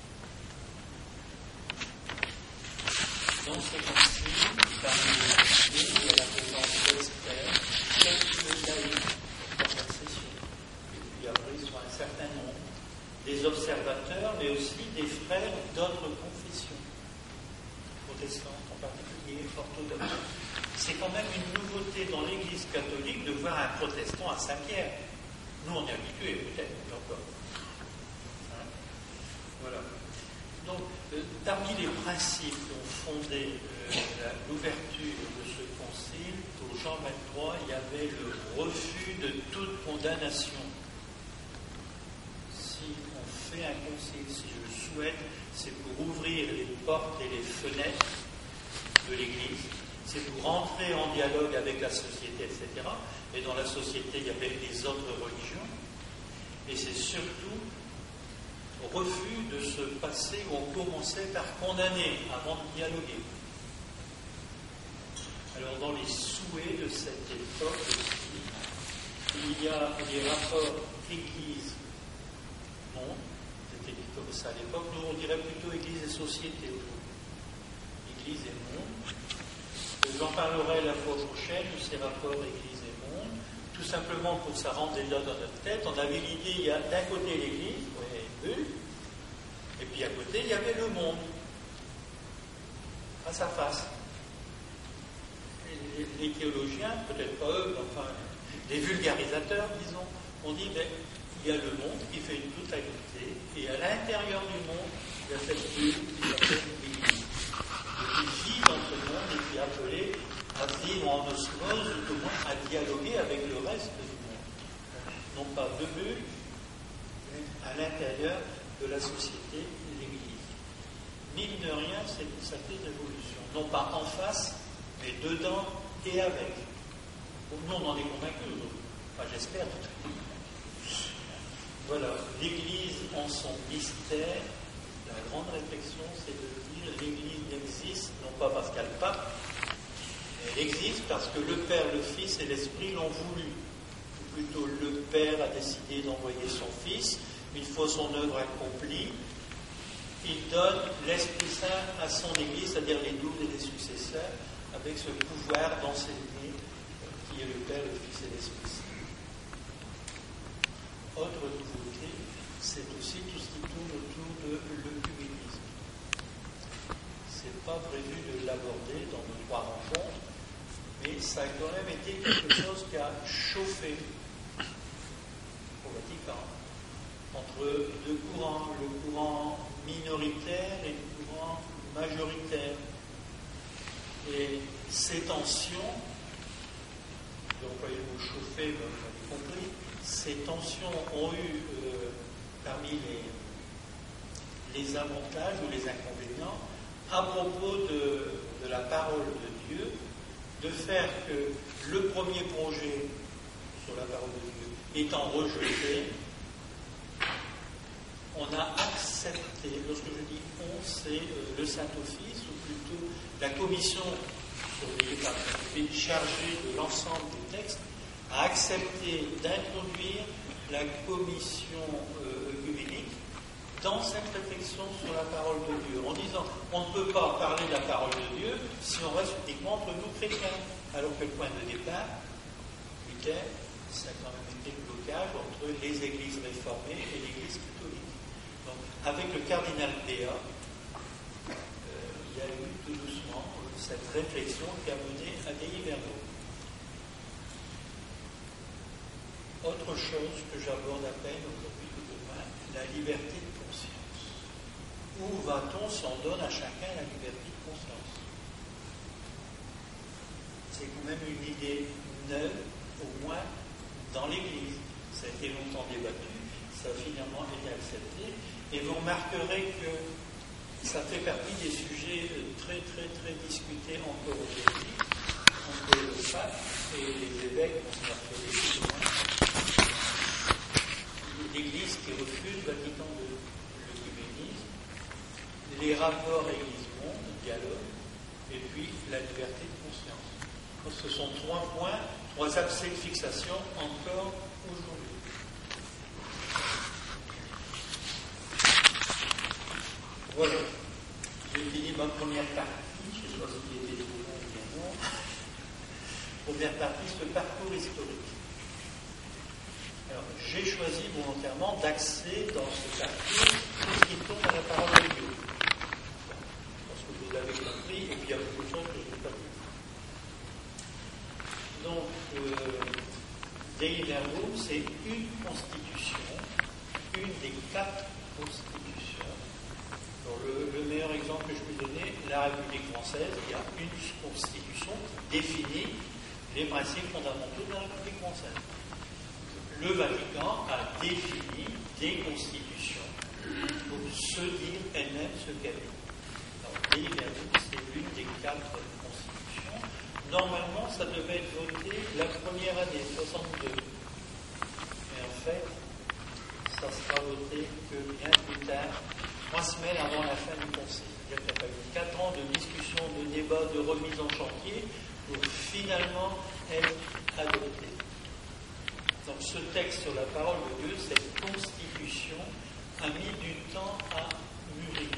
Dans ce concile, parmi les il y a la présence d'experts, quelques laïcs en intercession. Et puis après, il y a un certain nombre des observateurs, mais aussi des frères d'autres confessions, protestantes en particulier, orthodoxes. C'est quand même une nouveauté dans l'Église catholique de voir un protestant à Saint-Pierre. Nous, on est habitués, peut-être, mais encore. Hein? Voilà. Donc, euh, parmi les principes qui ont fondé euh, la, l'ouverture de ce concile, pour Jean vingt-trois, il y avait le refus de toute condamnation. Si on fait un concile, si je le souhaite, c'est pour ouvrir les portes et les fenêtres de l'Église, c'est pour entrer en dialogue avec la société, et cetera. Et dans la société, il y avait les autres religions. Et c'est surtout au refus de se passer, où on commençait par condamner avant de dialoguer. Alors, dans les souhaits de cette époque aussi, il y a des rapports Église. Non, c'était dit comme ça à l'époque. Nous, on dirait plutôt Église et société aujourd'hui. Église et monde. J'en parlerai la fois prochaine de ces rapports Église et monde. Tout simplement pour que ça rentre déjà dans notre tête. On avait l'idée, il y a d'un côté l'Église, ouais, bulle, et puis à côté, il y avait le monde. Face à face. Et les, les théologiens, peut-être pas eux, mais enfin, les vulgarisateurs, disons, ont dit, ben, il y a le monde qui fait une totalité, et à l'intérieur du monde, il y a cette bulle qui s'appelle l'Église, et qui vit dans ce monde et qui est appelée à vivre en osmose, ou au moins à dialoguer avec le reste du monde. Non pas deux bulles, mais à l'intérieur de la société et de l'Église. Mine de rien, c'est une certaine évolution. Non pas en face, mais dedans et avec. Nous, on en est convaincus, enfin, j'espère tout à fait. Voilà, l'Église en son mystère, la grande réflexion, c'est de dire l'Église existe, non pas parce qu'elle pape, elle existe parce que le Père, le Fils et l'Esprit l'ont voulu. Ou plutôt, le Père a décidé d'envoyer son Fils, une fois son œuvre accomplie, il donne l'Esprit Saint à son Église, c'est-à-dire les doubles et les successeurs, avec ce pouvoir d'enseigner qui est le Père, le Fils et l'Esprit Saint. Autre nouveauté, c'est aussi tout ce qui tourne autour de l'œcuménisme. Ce n'est pas prévu de l'aborder dans nos trois rencontres, mais ça a quand même été quelque chose qui a chauffé au Vatican entre deux courants, le courant minoritaire et le courant majoritaire. Et ces tensions, j'ai employé le mot chauffer, vous avez compris, ces tensions ont eu euh, parmi les, les avantages ou les inconvénients à propos de, de la parole de Dieu. Dieu, de faire que le premier projet sur la parole de Dieu étant rejeté, on a accepté, lorsque je dis on, c'est euh, le Saint-Office, ou plutôt la commission sur les états chargée de l'ensemble du texte, a accepté d'introduire la commission euh, œcuménique dans cette réflexion sur la parole de Dieu, en disant on ne peut pas parler de la parole de Dieu si on reste uniquement entre nous chrétiens, alors que le point de départ, Luther, ça a quand même été le blocage entre les églises réformées et l'église catholique. Donc, avec le cardinal Béat, euh, il y a eu tout doucement cette réflexion qui a mené à Dei Verbum. Autre chose que j'aborde à peine aujourd'hui ou demain, la liberté de conscience. Où va-t-on si on donne à chacun la liberté de conscience? C'est quand même une idée neuve, au moins dans l'Église. Ça a été longtemps débattu, ça a finalement été accepté, et vous remarquerez que ça fait partie des sujets très très très discutés encore aujourd'hui, entre le pape et les évêques vont se marquer plus ou moins. L'Église qui refuse le Vatican de l'œcuménisme, les rapports Église-monde, le dialogue, et puis la liberté de conscience. Donc, ce sont trois points, trois accès de fixation encore aujourd'hui. Voilà, j'ai fini ma première partie, je ne sais pas si elle était trop longue ou bien non. Première partie, ce parcours historique. Alors, j'ai choisi volontairement d'axer dans ce parcours tout ce qui tourne à la parole de Dieu. Parce que vous l'avez compris, et puis il y a beaucoup de choses que je n'ai pas vues. Donc, euh, Dei Verbum, c'est une constitution, une des quatre constitutions. Alors, le, le meilleur exemple que je peux donner, la République française, il y a une constitution qui définit les principes fondamentaux de la République française. Le Vatican a défini des constitutions pour se dire elle-même ce qu'elle est. Alors, Dei Verbum, c'est l'une des quatre constitutions. Normalement, ça devait être voté la première année, soixante-deux. Mais en fait, ça sera voté que bien plus tard, trois semaines avant la fin du Conseil. C'est-à-dire qu'il n'y a pas eu quatre ans de discussion, de débat, de remise en chantier pour finalement être adopté. Donc ce texte sur la parole de Dieu, cette constitution, a mis du temps à mûrir.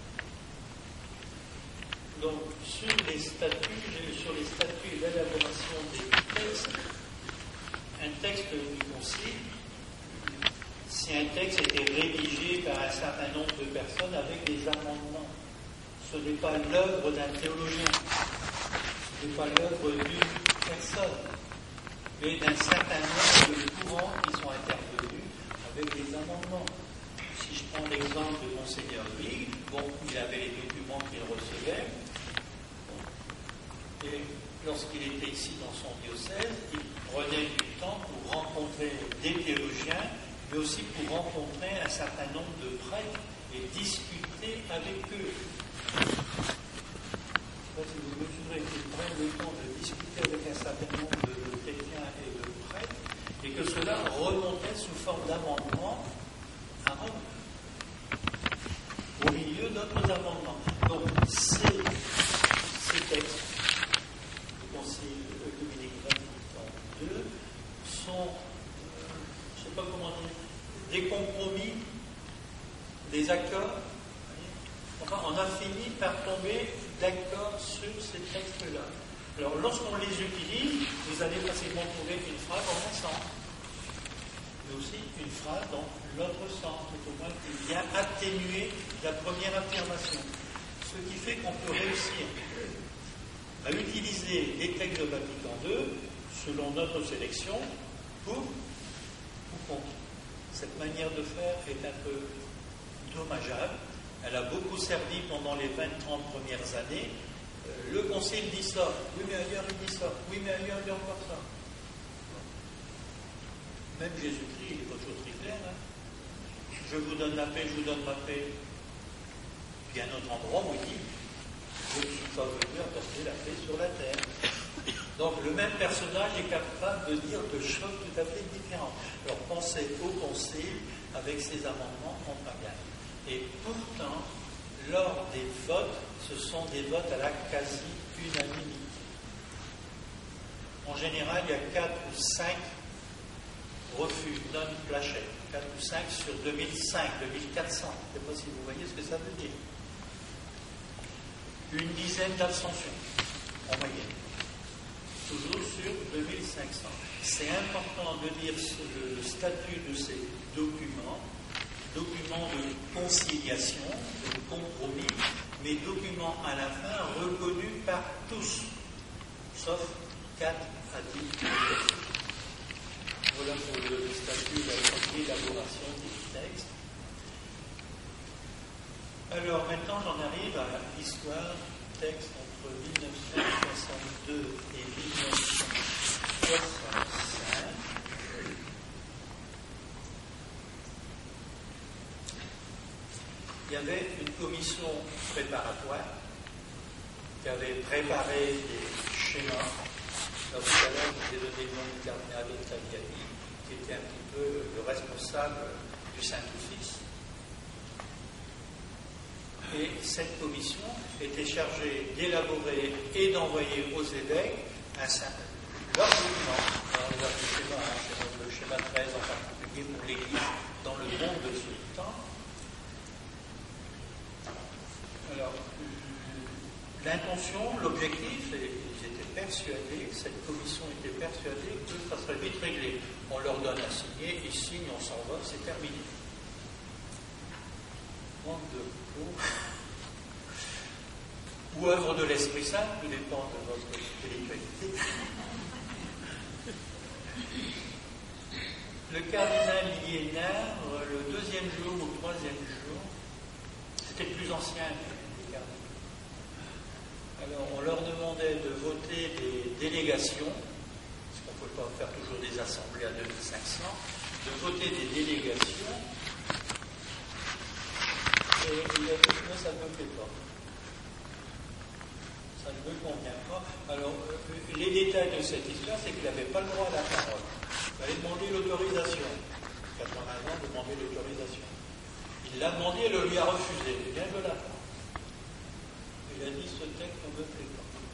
Donc sur les statuts, sur les statuts et l'élaboration des textes, un texte du Concile, si un texte était rédigé par un certain nombre de personnes avec des amendements, ce n'est pas l'œuvre d'un théologien, ce n'est pas l'œuvre d'une personne, mais d'un certain nombre de courants qui sont intervenus avec des amendements. Si je prends l'exemple de Monseigneur Huyghe, bon, il avait les documents qu'il recevait, et lorsqu'il était ici dans son diocèse, il prenait du temps pour rencontrer des théologiens, mais aussi pour rencontrer un certain nombre de prêtres et discuter avec eux. Je ne sais pas si vous mesurez qu'il prenne le temps de discuter avec un certain nombre de chrétiens et de prêtres, et que cela remontait sous forme d'amendements à Rome, au milieu d'autres amendements. Donc, ces, ces textes du Concile œcuménique Vatican deux sont, euh, je ne sais pas comment dire, des compromis, des accords. Enfin, on a fini par tomber d'accord sur ces textes-là. Alors, lorsqu'on les utilise, vous allez facilement trouver une phrase dans un sens, mais aussi une phrase dans l'autre sens, tout au moins qui vient atténuer la première affirmation. Ce qui fait qu'on peut réussir à utiliser les textes de Vatican deux selon notre sélection pour ou contre. Cette manière de faire est un peu dommageable. Elle a beaucoup servi pendant les vingt trente premières années. Euh, le Concile dit ça, oui mais ailleurs il dit ça, oui mais ailleurs il dit encore ça. Même Jésus-Christ, il est pas toujours très clair. Hein. Je vous donne la paix, je vous donne ma paix. Il y a un autre endroit où il dit Je ne suis pas venu apporter la paix sur la terre. Donc le même personnage est capable de dire deux choses tout à fait différentes. Alors pensez au concile avec ses amendements en pagan. Et pourtant, lors des votes, ce sont des votes à la quasi-unanimité. En général, il y a quatre ou cinq refus non-plachés. quatre ou cinq sur deux mille cinq, deux mille quatre cents. Je ne sais pas si vous voyez ce que ça veut dire. Une dizaine d'abstentions en moyenne. Toujours sur deux mille cinq cents. C'est important de dire le, le statut de ces documents, documents de conciliation, de compromis, mais documents à la fin reconnus par tous, sauf quatre à dix. Voilà pour le, le statut de l'élaboration des textes. Alors maintenant j'en arrive à l'histoire du texte entre mille neuf cent soixante-deux et mille neuf cent soixante-cinq. Il y avait une commission préparatoire qui avait préparé des schémas. Là, tout à l'heure, je vous ai donné le nom du cardinal Ottaviani, qui était un petit peu le responsable du Saint-Office. Et cette commission était chargée d'élaborer et d'envoyer aux évêques un certain leur document. Alors, le schéma, hein, le schéma treize en particulier pour l'Église dans le monde de ce temps. Alors, l'intention, l'objectif, et ils étaient persuadés, cette commission était persuadée que ça serait vite réglé. On leur donne à signer, ils signent, on s'en va, c'est terminé. Manque de peau. Ou œuvre de l'Esprit Saint, tout dépend de votre spiritualité. Le cardinal Liénard, le deuxième jour ou le troisième jour, c'était le plus ancien des cardinaux. Alors on leur demandait de voter des délégations, parce qu'on ne peut pas faire toujours des assemblées à deux mille cinq cents, de voter des délégations, et il a dit que ça ne me plaît pas. Ça ne me convient pas. Alors, euh, les détails de cette histoire, c'est qu'il n'avait pas le droit à la parole. Il fallait demander l'autorisation. quatre-vingts ans, demander l'autorisation. Il l'a demandé, elle lui a refusé. Il vient de la part. Il a dit, ce texte ne me plaît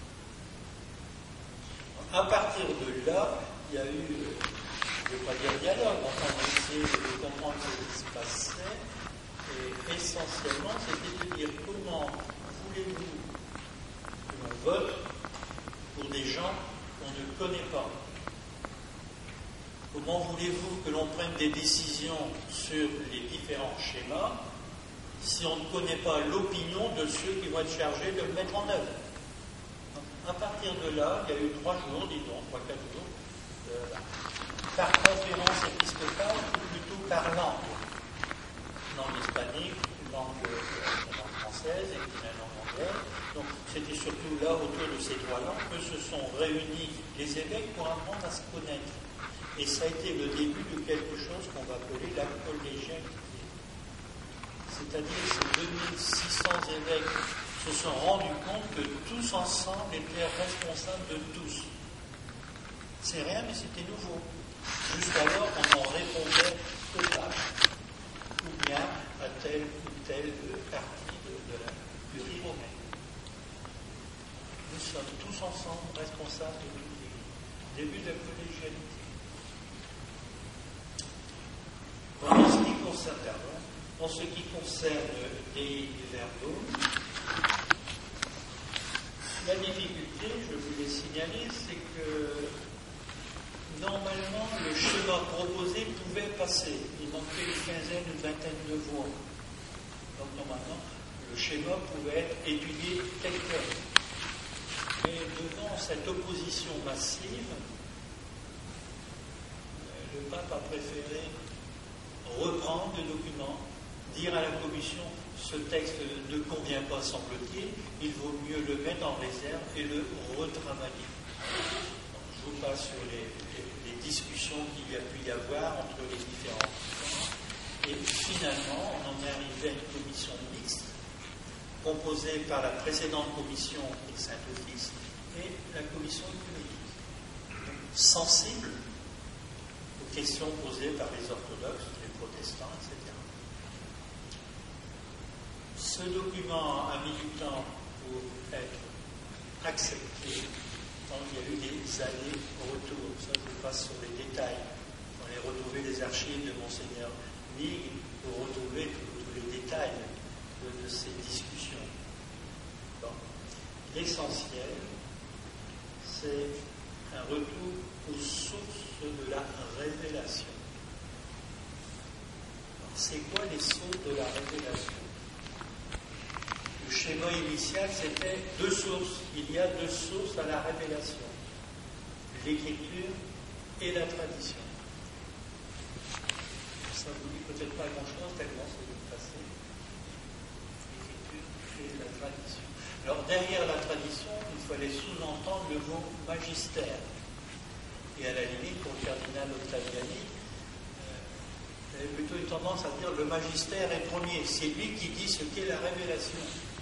pas. À partir de là, il y a eu, euh, je ne vais pas dire dialogue, enfin, on a essayé de comprendre ce qui se passait. Et essentiellement, c'était de dire comment voulez-vous qu'on vote pour des gens qu'on ne connaît pas? Comment voulez-vous que l'on prenne des décisions sur les différents schémas si on ne connaît pas l'opinion de ceux qui vont être chargés de le mettre en œuvre? À partir de là, il y a eu trois jours, disons, trois, quatre jours, euh, par conférence épiscopale ou plutôt par langue. Langue hispanique, langue, euh, langue française et puis la langue anglaise. Donc c'était surtout là, autour de ces trois langues, que se sont réunis les évêques pour apprendre à se connaître. Et ça a été le début de quelque chose qu'on va appeler la collégialité. C'est-à-dire que ces deux mille six cents évêques se sont rendus compte que tous ensemble étaient responsables de tous. C'est rien, mais c'était nouveau. Jusqu'alors, on en répondait au pape, ou bien à telle ou telle partie de, de la curie romaine. Nous sommes tous ensemble responsables de toute l'Église. Début de la collégialité. En ce qui concerne, en ce qui concerne les verbaux, la difficulté, je vous l'ai signalé, c'est que normalement le schéma proposé pouvait passer. Il manquait une quinzaine, une vingtaine de voix. Donc normalement, le schéma pouvait être étudié tel quel. Mais devant cette opposition massive, le pape a préféré reprendre le document, dire à la commission ce texte ne convient pas, semble-t-il, il vaut mieux le mettre en réserve et le retravailler. Donc, je vous passe sur les, les, les discussions qu'il y a pu y avoir entre les différents camps. Et finalement, on en est arrivé à une commission mixte composée par la précédente commission et Saint-Office et la commission œcuménique, sensible aux questions posées par les orthodoxes, les protestants, et cetera. Ce document a mis du temps pour être accepté, donc il y a eu des allers-retours. Ça, je passe sur les détails. On a retrouvé les archives de Monseigneur Migue pour retrouver tous les détails de, de ces discussions. Bon. L'essentiel, c'est un retour aux sources de la révélation. Alors, c'est quoi les sources de la révélation? Le schéma initial, c'était deux sources. Il y a deux sources à la révélation. L'écriture et la tradition. Ça ne vous dit peut-être pas grand-chose, tellement c'est le passé. L'écriture et la tradition. Alors, derrière la tradition, il fallait sous-entendre le mot magistère. Et à la limite, pour le cardinal Ottaviani, euh, il avait plutôt une tendance à dire le magistère est premier. C'est lui qui dit ce qu'est la révélation.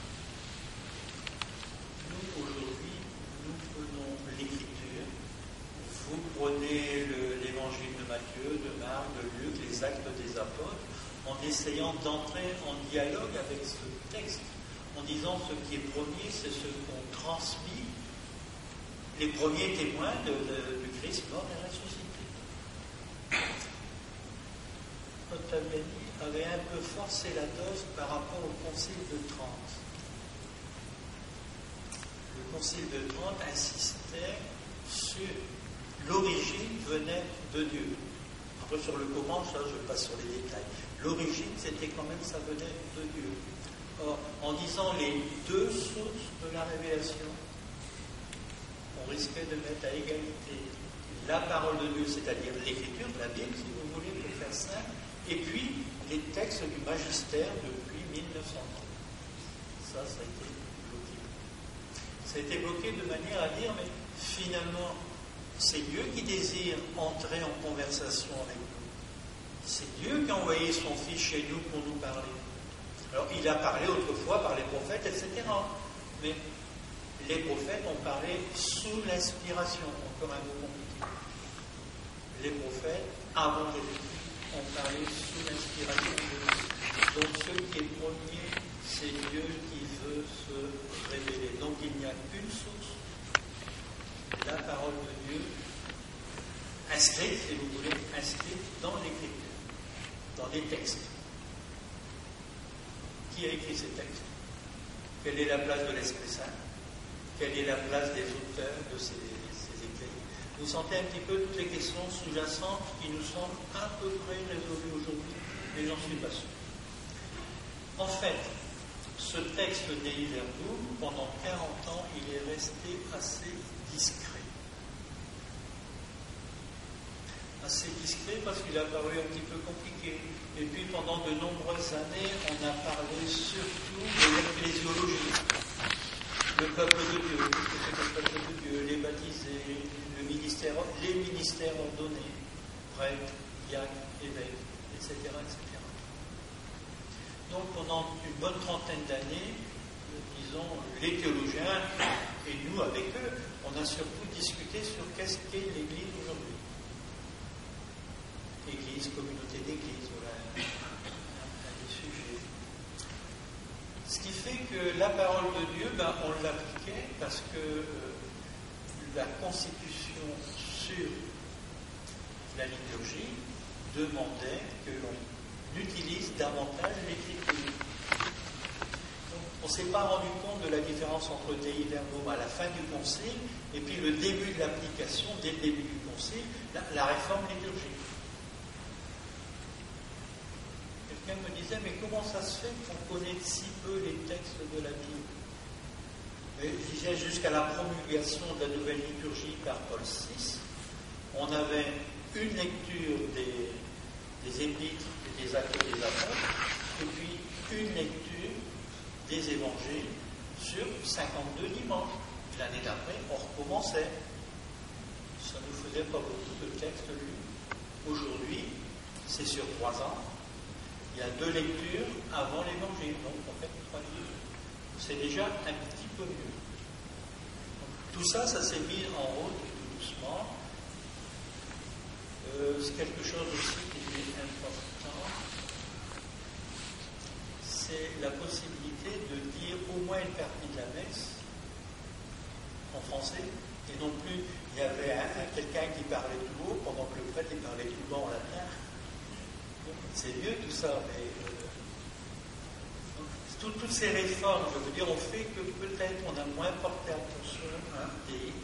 Nous, aujourd'hui, nous prenons l'écriture. Vous prenez le, l'évangile de Matthieu, de Marc, de Luc, les actes des apôtres, en essayant d'entrer en dialogue avec ce texte, en disant ce qui est premier, c'est ce qu'ont transmis les premiers témoins de, de, du Christ mort et ressuscité. Ottaviani avait un peu forcé la dose par rapport au Concile de Trente. Le Concile de Trente insistait sur l'origine venait de Dieu. Après, sur le comment, ça, je passe sur les détails. L'origine, c'était quand même, ça venait de Dieu. Or, en disant les deux sources de la révélation, on risquait de mettre à égalité la parole de Dieu, c'est-à-dire l'écriture, la Bible, si vous voulez, pour faire simple, et puis les textes du magistère depuis mille neuf cent trente. Ça, ça a été bloqué. Ça a été bloqué de manière à dire, mais finalement, c'est Dieu qui désire entrer en conversation avec nous. C'est Dieu qui a envoyé son Fils chez nous pour nous parler. Alors, il a parlé autrefois par les prophètes, et cetera. Mais les prophètes ont parlé sous l'inspiration, encore un mot compliqué. Les prophètes, avant Jésus-Christ, ont parlé sous l'inspiration de Dieu. Donc, ce qui est premier, c'est Dieu qui veut se révéler. Donc, il n'y a qu'une source, la parole de Dieu, inscrite, si vous voulez, inscrite dans l'Écriture, dans les textes. Qui a écrit ces textes? Quelle est la place de l'Esprit Saint? Quelle est la place des auteurs de ces, ces écrits? Vous sentez un petit peu toutes les questions sous-jacentes qui nous semblent à peu près résolues aujourd'hui, mais j'en suis pas sûr. En fait, ce texte Dei Verbum, pendant quarante ans, il est resté assez discret. Assez discret parce qu'il a paru un petit peu compliqué. Et puis pendant de nombreuses années, on a parlé surtout de l'ecclésiologie. Le peuple de Dieu, ce que c'est que le peuple de Dieu, les baptisés, le ministère, les ministères ordonnés, prêtres, diacres, évêques, et cetera, et cetera. Donc pendant une bonne trentaine d'années, disons, les théologiens, et nous avec eux, on a surtout discuté sur qu'est-ce qu'est l'Église aujourd'hui. Église, communauté d'église, voilà un, un des sujets. Ce qui fait que la parole de Dieu, ben, on l'appliquait parce que euh, la constitution sur la liturgie demandait que l'on utilise davantage l'écriture. On ne s'est pas rendu compte de la différence entre Dei Verbum à la fin du concile et puis le début de l'application, dès le début du concile, la, la réforme liturgique. Quelqu'un me disait, mais comment ça se fait qu'on connaît si peu les textes de la Bible? Et je disais, jusqu'à la promulgation de la nouvelle liturgie par Paul six, on avait une lecture des, des épîtres et des actes des apôtres, et puis une lecture des évangiles sur cinquante-deux dimanches. L'année d'après, on recommençait. Ça ne nous faisait pas beaucoup de textes lus. Aujourd'hui, c'est sur trois ans. Il y a deux lectures avant l'évangile, donc on fait trois livres. c'est déjà un petit peu mieux. Tout ça, ça s'est mis en route tout doucement. Euh, c'est quelque chose aussi qui est important, c'est la possibilité de dire au moins une partie de la messe en français, et non plus il y avait un, un, quelqu'un qui parlait tout haut pendant que le prêtre il parlait tout bas en latin. C'est mieux tout ça, mais euh, tout, toutes ces réformes, je veux dire, ont fait que peut-être on a moins porté attention à des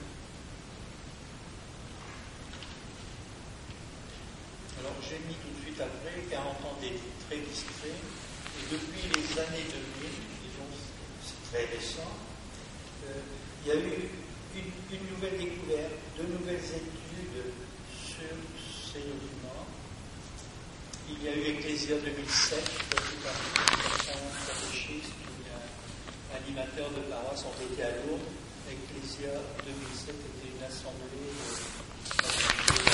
Alors j'ai mis tout de suite après quarante ans d'études très discrets, et depuis les années deux mille, disons c'est très récent, euh, il y a eu une, une nouvelle découverte, de nouvelles études sur ces documents. Il y a eu Ecclésia deux mille sept, c'est un catéchiste, un animateur de paroisse ont été à Lourdes. Ecclésia deux mille sept était une assemblée de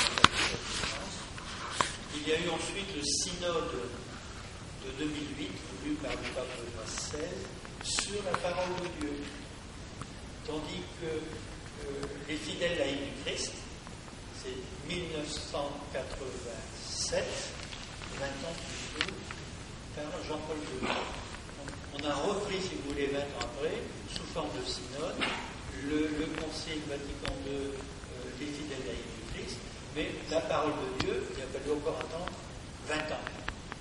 Il y a eu ensuite le synode de deux mille huit, voulu par le pape Benoît seize, sur la parole de Dieu. Tandis que euh, les fidèles laïcs du Christ, c'est mille neuf cent quatre-vingt-sept, vingt ans plus tôt, par Jean-Paul deux. On a repris, si vous voulez, vingt ans après, sous forme de synode, le, le Concile Vatican deux, euh, les fidèles laïcs du Christ, mais la parole de Dieu, il a fallu encore attendre vingt ans.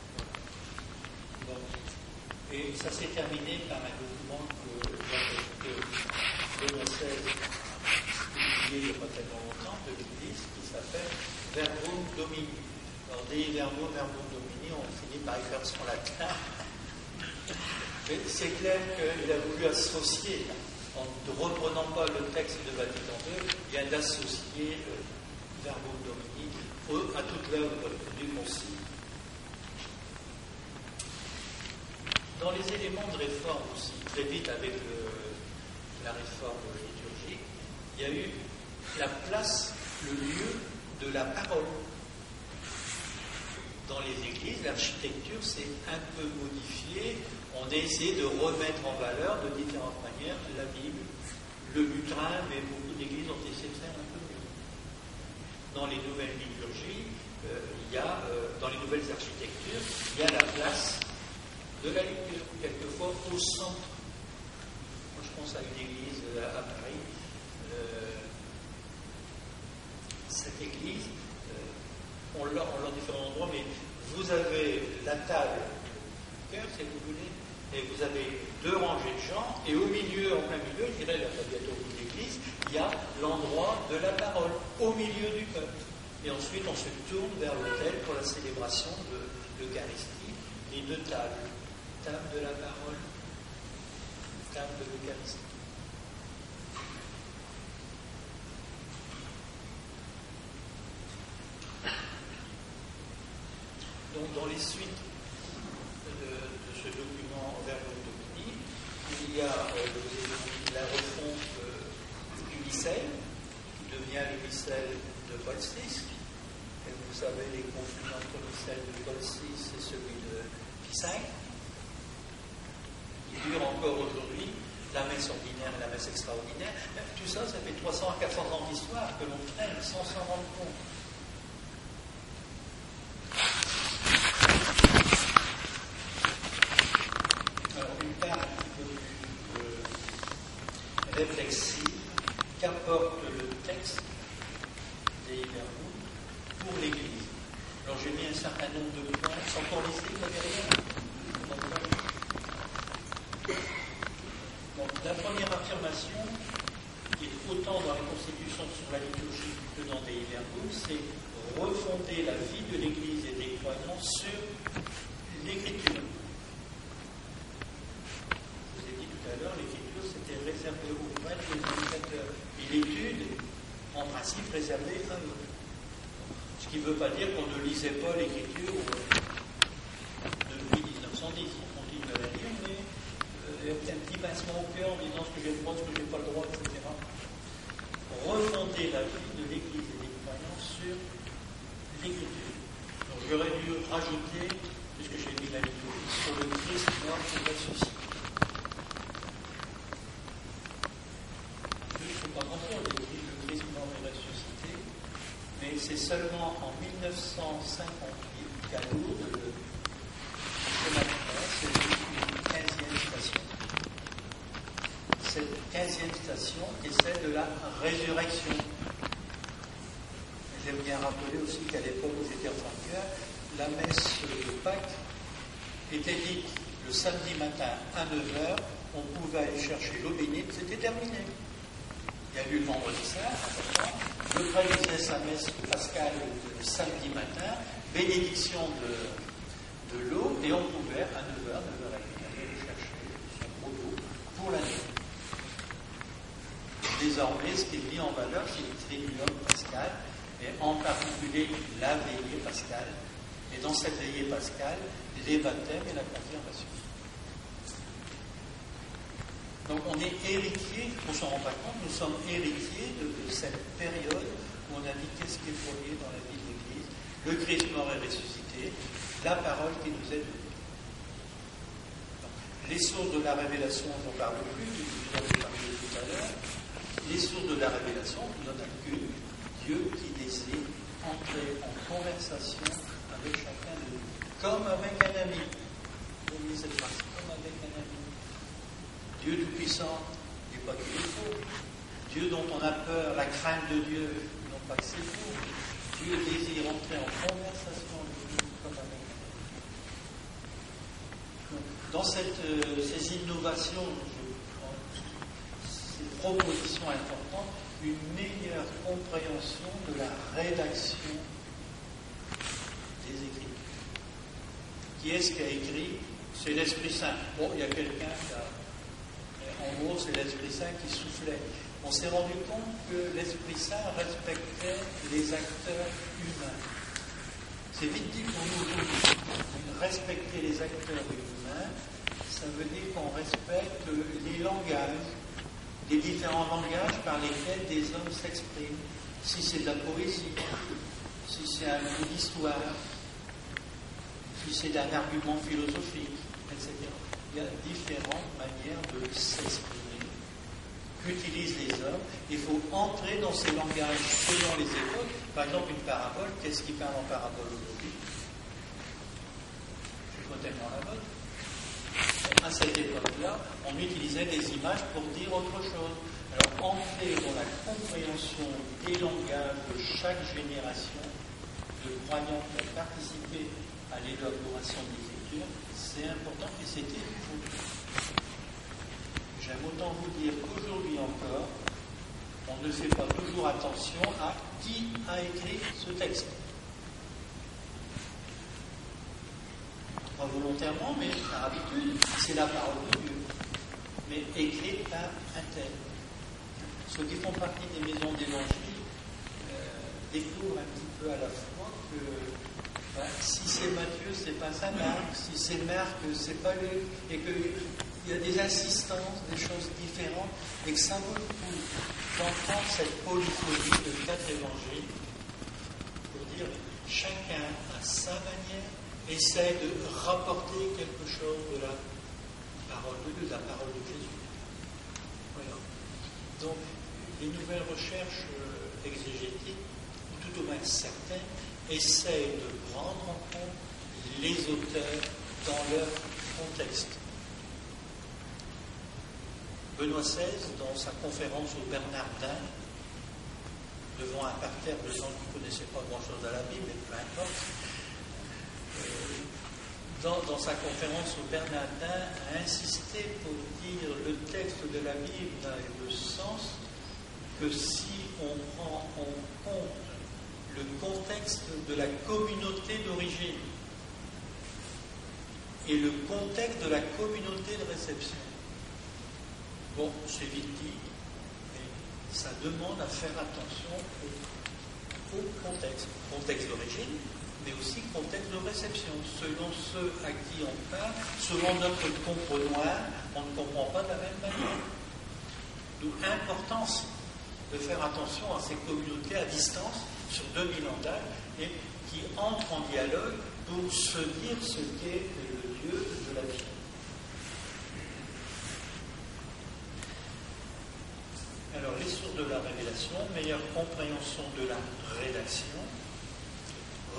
Donc, et ça s'est terminé par un document que, que Benoît seize a publié il n'y a pas tellement longtemps, deux mille dix, qui s'appelle Verbum Domini. Alors, Dei Verbo, Verbum Domini, on finit par écrire son latin. Mais c'est clair qu'il a voulu associer, en ne reprenant pas le texte de Vatican deux, il vient d'associer euh, Verbum Domini à toute l'œuvre du Concile. Dans les éléments de réforme aussi, très vite avec le, la réforme liturgique, il y a eu la place, le lieu de la parole. Dans les églises, l'architecture s'est un peu modifiée. On a essayé de remettre en valeur de différentes manières la Bible, le lutrin, mais beaucoup d'églises ont essayé de faire un peu mieux. Dans les nouvelles liturgies, euh, il y a, euh, dans les nouvelles architectures, il y a la place de la lecture, quelquefois au centre. Moi, je pense à une église à, à Paris. Euh, cette église, euh, on l'a dans différents endroits, mais vous avez la table du cœur, si vous voulez, et vous avez deux rangées de gens, et au milieu, en plein milieu, je dirais, là, bientôt au bout de l'église, il y a l'endroit de la parole, au milieu du peuple. Et ensuite, on se tourne vers l'autel pour la célébration de l'Eucharistie, les deux tables. Table de la parole, table de l'Eucharistie. Donc, dans les suites de, de ce document Verbum Domini, il y a euh, la refonte euh, du missel, qui devient le missel de Paul six. Et vous savez, les conflits entre le missel de Paul six et celui de Pie cinq. Qui dure encore aujourd'hui, la messe ordinaire et la messe extraordinaire. Tout ça, ça fait trois cents à quatre cents ans d'histoire que l'on traîne sans s'en rendre compte. Alors, une part un petit peu plus euh, réflexive qu'apporte le texte des Verbum pour l'Église. Alors, j'ai mis un certain nombre de points, sans pour laisser, vous n'avez rien. Donc, la première affirmation, qui est autant dans la Constitution sur la liturgie que dans des Verbum, c'est refonder la vie de l'Église et des croyants sur l'Écriture. Je vous ai dit tout à l'heure, l'Écriture c'était réservé aux prêtres et aux éducateurs. Et l'étude, en principe, réservée à eux. Ce qui ne veut pas dire qu'on ne lisait pas l'Écriture depuis dix-neuf cent dix. On continue à la lire, mais il y a un petit pincement au cœur en disant ce que j'ai le droit, ce que je n'ai pas le droit, et cetera. Refonder la vie de l'Église et des croyants sur l'Écriture. Donc j'aurais dû rajouter, puisque j'ai mis la liturgie, sur le Christ mort et ressuscité. c'est seulement en mille neuf cent cinquante-huit qu'à Lourdes, le chemin de fer, c'est une quinzième station. Cette quinzième station est celle de la résurrection. J'aime bien rappeler aussi qu'à l'époque où j'étais enfant de cœur, la messe de Pâques était dite le samedi matin à neuf heures, on pouvait aller chercher l'eau bénite, c'était terminé. Il y a eu le vendredi saint, important. Le prêtre disait sa messe pascale le samedi matin, bénédiction de, de l'eau, et on pouvait à neuf heures, neuf heures trente, aller chercher son gros d'eau pour la nuit. Désormais, ce qui est mis en valeur, c'est le triduum pascal, et en particulier la veillée pascale. Et dans cette veillée pascale, les baptêmes et la confirmation. Donc on est héritier, on ne s'en rend pas compte, nous sommes héritiers de, de cette période où on a dit qu'est-ce qui est premier dans la vie de l'Église, le Christ mort et ressuscité, la parole qui nous est donnée. Donc, les sources de la révélation, on n'en parle plus, je vous en ai parlé tout à l'heure. Les sources de la révélation, il n'y en a qu'une, Dieu qui désire entrer en conversation avec chacun de nous, comme avec un ami. Vous voyez cette phrase, comme avec un ami. Dieu Tout-Puissant, il n'est pas qu'il est faux. Dieu dont on a peur, la crainte de Dieu, non pas que c'est faux. Dieu désire entrer en conversation avec nous, comme avec un ami. Dans cette, euh, ces innovations, ces propositions importantes, une meilleure compréhension de la rédaction des Écritures. Qui est-ce qui a écrit? C'est l'Esprit Saint. Bon, il y a quelqu'un qui a... En gros, c'est l'Esprit Saint qui soufflait. On s'est rendu compte que l'Esprit Saint respectait les acteurs humains. C'est vite dit pour nous aujourd'hui. Respecter les acteurs humains, ça veut dire qu'on respecte les langages, les différents langages par lesquels des hommes s'expriment. Si c'est de la poésie, si c'est un peu d'histoire, si c'est d'un argument philosophique, et cetera. Il y a différentes manières de s'exprimer qu'utilisent les hommes. Il faut entrer dans ces langages selon les époques. Par exemple, une parabole, qu'est-ce qui parle en parabole aujourd'hui? C'est pas tellement la mode. À cette époque-là, on utilisait des images pour dire autre chose. Alors, entrer dans la compréhension des langages de chaque génération de croyants qui ont participé à l'élaboration de l'Écriture, c'est important et c'était fou. J'aime autant vous dire qu'aujourd'hui encore, on ne fait pas toujours attention à qui a écrit ce texte. Pas volontairement, mais par habitude, c'est la parole de Dieu, mais écrite par un tel. Ceux qui font partie des maisons d'évangile euh, découvrent un petit peu à la fois que ben, si c'est Matthieu, c'est pas ça Marc, si c'est Marc, c'est pas Luc, et qu'il y a des insistances, des choses différentes, et que ça vaut le coup d'entendre cette polyphonie de quatre évangiles pour dire chacun à sa manière essaie de rapporter quelque chose de la parole de Dieu, de la parole de Jésus. Voilà. Donc, les nouvelles recherches euh, exégétiques, ou tout au moins certaines, essayent de prendre en compte les auteurs dans leur contexte. Benoît seize, dans sa conférence au Bernardin, devant un parterre de gens qui ne connaissaient pas grand-chose à la Bible, mais peu importe, Dans, dans sa conférence au Bernardin, a insisté pour dire le texte de la Bible n'a le sens que si on prend en compte le contexte de la communauté d'origine et le contexte de la communauté de réception. Bon, c'est vite dit, mais ça demande à faire attention au, au contexte. Contexte d'origine, mais aussi contexte de réception. Selon ceux à qui on parle, selon notre compreneur, on ne comprend pas de la même manière. D'où l'importance de faire attention à ces communautés à distance, sur deux mille ans d'âge, et qui entrent en dialogue pour se dire ce qu'est le Dieu de la vie. Alors, les sources de la révélation, meilleure compréhension de la rédaction.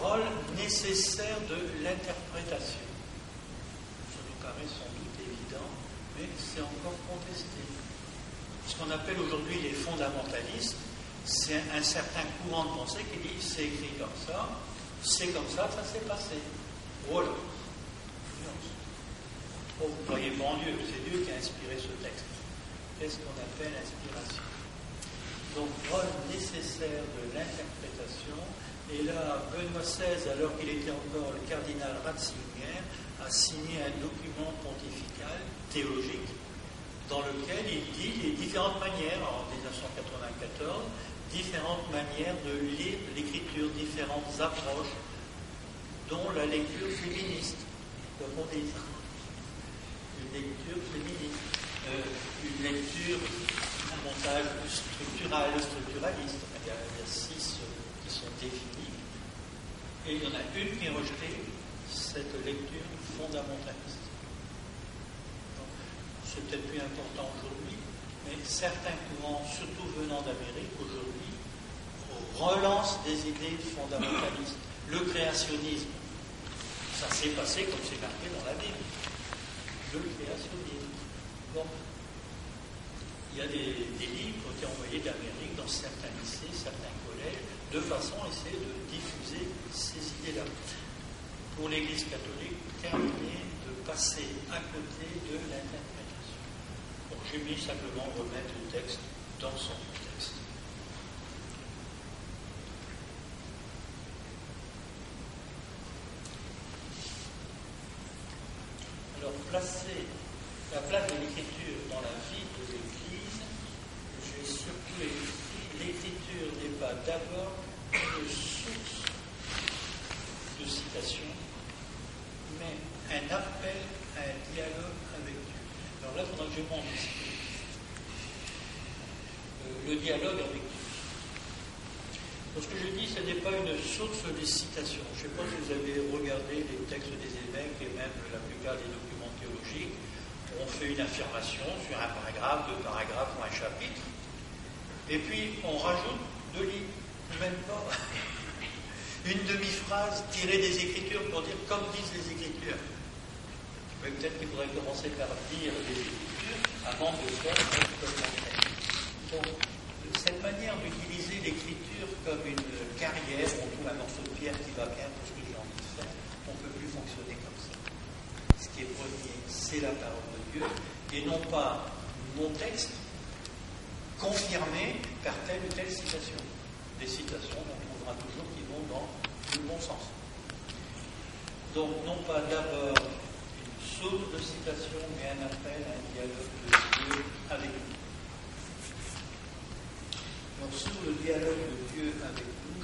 rôle nécessaire de l'interprétation. Ça nous paraît sans doute évident, mais c'est encore contesté. Ce qu'on appelle aujourd'hui les fondamentalistes, c'est un certain courant de pensée qui dit c'est écrit comme ça, c'est comme ça, ça s'est passé. Voilà. Oh, vous ne croyez pas en Dieu, c'est Dieu qui a inspiré ce texte. Qu'est-ce qu'on appelle inspiration? Donc, rôle nécessaire de l'interprétation. Et là, Benoît seize, alors qu'il était encore le cardinal Ratzinger, a signé un document pontifical théologique dans lequel il dit les différentes manières, en dix-neuf cent quatre-vingt-quatorze, différentes manières de lire l'écriture, différentes approches, dont la lecture féministe, comme on dit. Une lecture féministe, euh, une lecture, un montage structural, structuraliste. Il y a, il y a six euh, qui sont définis, et il y en a une qui est rejetée, cette lecture fondamentaliste. Donc, c'est peut-être plus important aujourd'hui, mais certains courants, surtout venant d'Amérique aujourd'hui, relancent des idées fondamentalistes. Le créationnisme, ça s'est passé comme c'est marqué dans la Bible. Le créationnisme. Bon. Il y a des, des livres qui ont été envoyés d'Amérique dans certains lycées, certains collèges, de façon à essayer de diffuser ces idées-là. Pour l'Église catholique, terminer de passer à côté de l'interprétation. Donc j'ai mis simplement remettre le texte dans son contexte. Alors, placer la place de l'écriture dans la vie de l'Église, j'ai surtout écrit, l'écriture n'est pas d'abord une source de citation, mais un appel à un dialogue avec Dieu. Alors là, il faudra que je montre ici. Euh, le dialogue avec Dieu. Donc, ce que je dis, ce n'est pas une source de citation. Je ne sais pas si vous avez regardé les textes des évêques et même la plupart des documents théologiques. On fait une affirmation sur un paragraphe, deux paragraphes ou un chapitre, et puis on rajoute deux lignes, même pas une demi-phrase tirée des Écritures pour dire comme disent les Écritures. Mais peut-être qu'il faudrait commencer par lire les Écritures avant de faire un commentaire. Donc, cette manière d'utiliser l'Écriture comme une carrière, on trouve un morceau de pierre qui va bien pour ce que j'ai envie de faire, on ne peut plus fonctionner comme ça. Ce qui est premier, c'est la parole de Dieu, et non pas mon texte confirmé par telle ou telle citation. Des citations, on trouvera toujours qui vont dans le bon sens. Donc, non pas d'abord une source de citation, mais un appel à un dialogue de Dieu avec nous. Donc, sous le dialogue de Dieu avec nous,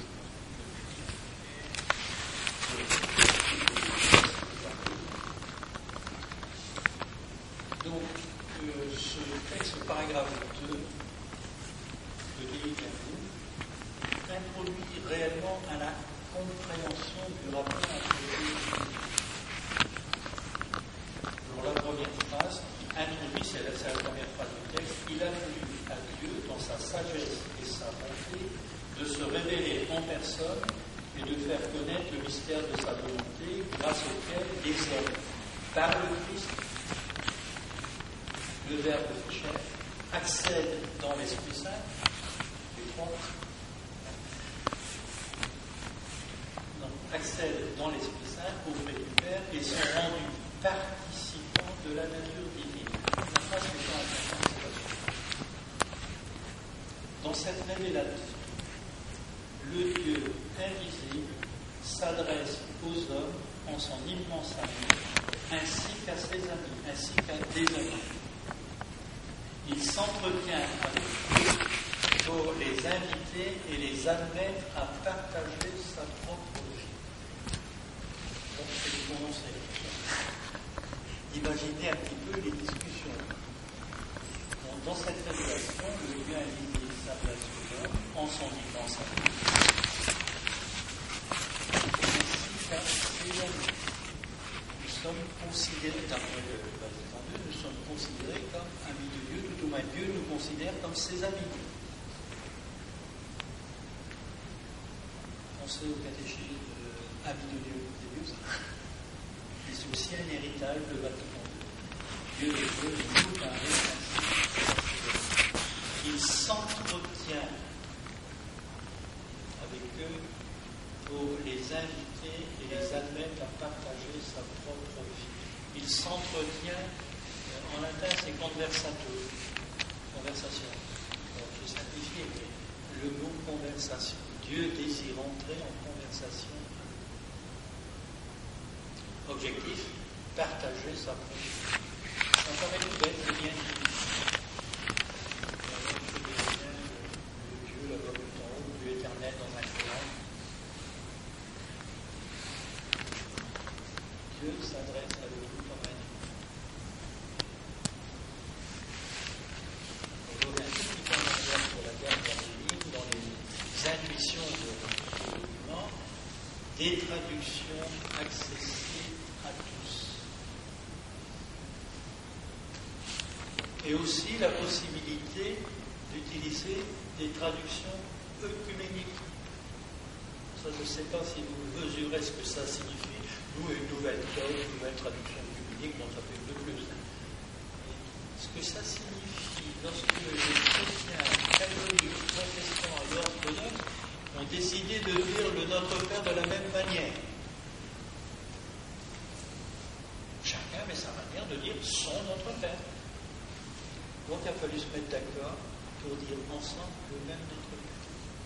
donc, euh, ce texte, paragraphe deux, de Délicat introduit réellement à la compréhension du rapport entre Dieu et nous. Alors, la première phrase introduit, c'est la, c'est la première phrase du texte, il a plu à Dieu, dans sa sagesse et sa bonté, de se révéler en personne et de faire connaître le mystère de sa volonté, grâce auquel les hommes, par le Christ, le Verbe fait chair, accèdent dans l'Esprit Saint, les trois, non, accèdent dans l'Esprit Saint auprès du Père et sont rendus participants de la nature divine. La phrase qui est importante, c'est là-dessus. Dans cette révélation, le Dieu invisible s'adresse aux hommes en son immense amour, ainsi qu'à ses amis, ainsi qu'à des amis. Il s'entretient avec eux pour les inviter et les admettre à partager sa propre vie. Donc, c'est du prononcé. Imaginez un petit peu les discussions. Donc, dans cette révélation, le Dieu invisible s'adresse aux hommes en son immense amour, ainsi qu'à ses amis. Nous sommes considérés, d'après le Vatican deux, nous sommes considérés comme amis de Dieu, tout au moins Dieu nous considère comme ses amis. Pensez au catéchisme de ami de Dieu, c'est Dieu ça. Mais c'est aussi un héritage de Vatican deux. Dieu est Dieu, nous un héritage. Il s'entretient avec eux pour les inviter et les admettre à partager sa propre vie. Il s'entretient, en latin c'est conversatur, conversation. Alors, je simplifie, mais le mot conversation. Dieu désire entrer en conversation. Objectif, partager sa propre vie. Ça paraît tout bête, c'est bien dit. Le Dieu, la voix du temps, le Dieu éternel dans un courant. Dieu s'adresse à vous comme un Dieu. On revient un petit peu en arrière pour la gamme dans les livres, dans les intuitions de ce document, des traductions accessibles à tous. Et aussi la possibilité d'utiliser des traductions œcuméniques. Ça, je ne sais pas si vous mesurez ce que ça signifie. Nous, une nouvelle tome, une nouvelle traduction œcuménique, bon, ça fait deux plus. Mais ce que ça signifie, lorsque les chrétiens, catholiques, protestants et orthodoxes ont décidé de dire le Notre Père de la même manière. Chacun met sa manière de dire son Notre Père. Donc il a fallu se mettre d'accord pour dire ensemble le même Notre Père.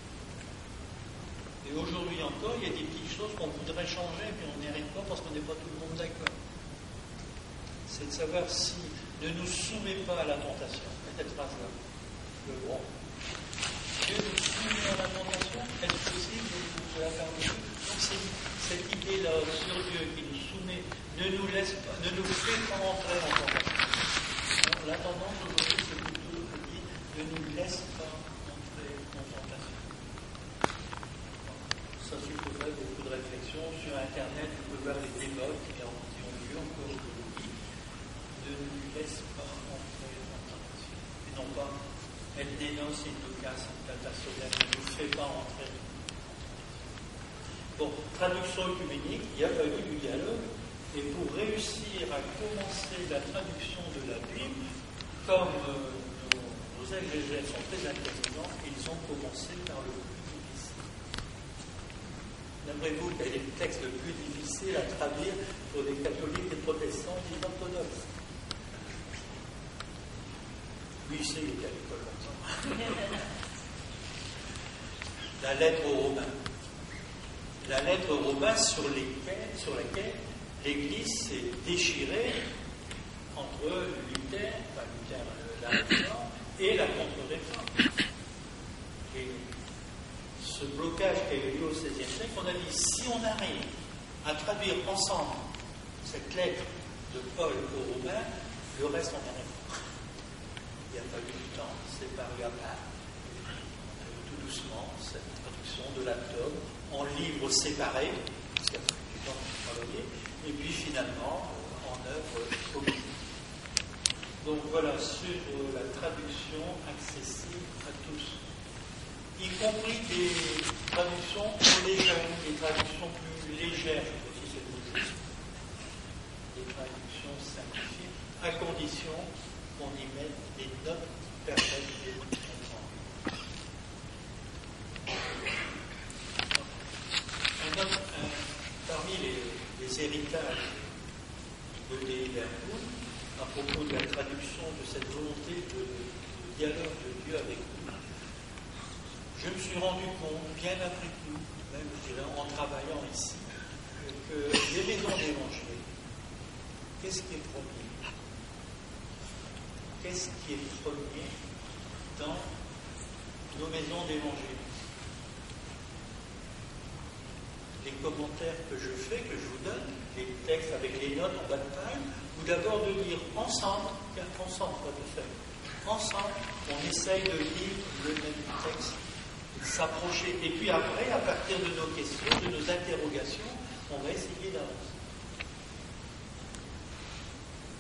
Et aujourd'hui encore, il y a des petites choses qu'on voudrait changer, mais on n'y arrive pas parce qu'on n'est pas tout le monde d'accord. C'est de savoir si ne nous soumet pas à la tentation. Cette phrase-là. Le bon. Dieu nous soumet à la tentation, est-ce possible de la faire de Dieu? Donc c'est cette idée-là sur Dieu qui nous soumet, ne nous laisse pas, ne nous fait pas entrer en tentation. Donc, la tendance aujourd'hui, c'est plutôt de dire ne nous laisse pas entrer en tentation. Ça supposerait beaucoup de réflexion. Sur Internet, vous pouvez voir les débats qui ont lieu encore aujourd'hui. Ne nous laisse pas entrer en tentation. Et non pas, elle dénonce une casse, ne nous fait pas entrer. Bon, traduction œcuménique, il y a fallu du dialogue. Et pour réussir à commencer la traduction de la Bible, comme euh, nos, nos exégètes sont très intervenants, ils ont commencé par le plus difficile. D'après vous, quel est le texte le plus difficile à traduire pour des catholiques, des protestants, des orthodoxes? Oui, c'est les cas d'école comme ça. La lettre aux Romains. La lettre aux Romains sur, lesquels, sur laquelle l'Église s'est déchirée entre Luther, enfin Luther, la réforme, et la contre-réforme. Et ce blocage qui a eu lieu au seizième siècle, on a dit, si on arrive à traduire ensemble cette lettre de Paul aux Romains, le reste on n'arrive pas. Il n'y a pas eu du temps, c'est paru à part. Tout doucement, cette traduction de l'atome en livres séparés, parce qu'il y a du temps pour travailler, et puis finalement en œuvre commune. Donc voilà, sur la traduction accessible à tous, y compris des traductions pour les jeunes, des traductions plus légères, si c'est le juste, des traductions simplifiées, à condition qu'on y mette des notes qui permettent de comprendre. Un autre, un, parmi les, les héritages de Léverpool, à propos de la traduction de cette volonté de, de dialogue de Dieu avec nous, je me suis rendu compte, bien après tout, même je dirais en travaillant ici, que, que les maisons d'évangile, qu'est-ce qui est premier? Qu'est-ce qui est premier dans nos maisons d'évangile? Les commentaires que je fais, que je vous donne, les textes avec les notes en bas de page, ou d'abord de lire ensemble, car ensemble, pas tout seul, ensemble, on essaye de lire le même texte, de s'approcher, et puis après, à partir de nos questions, de nos interrogations, on va essayer d'avancer.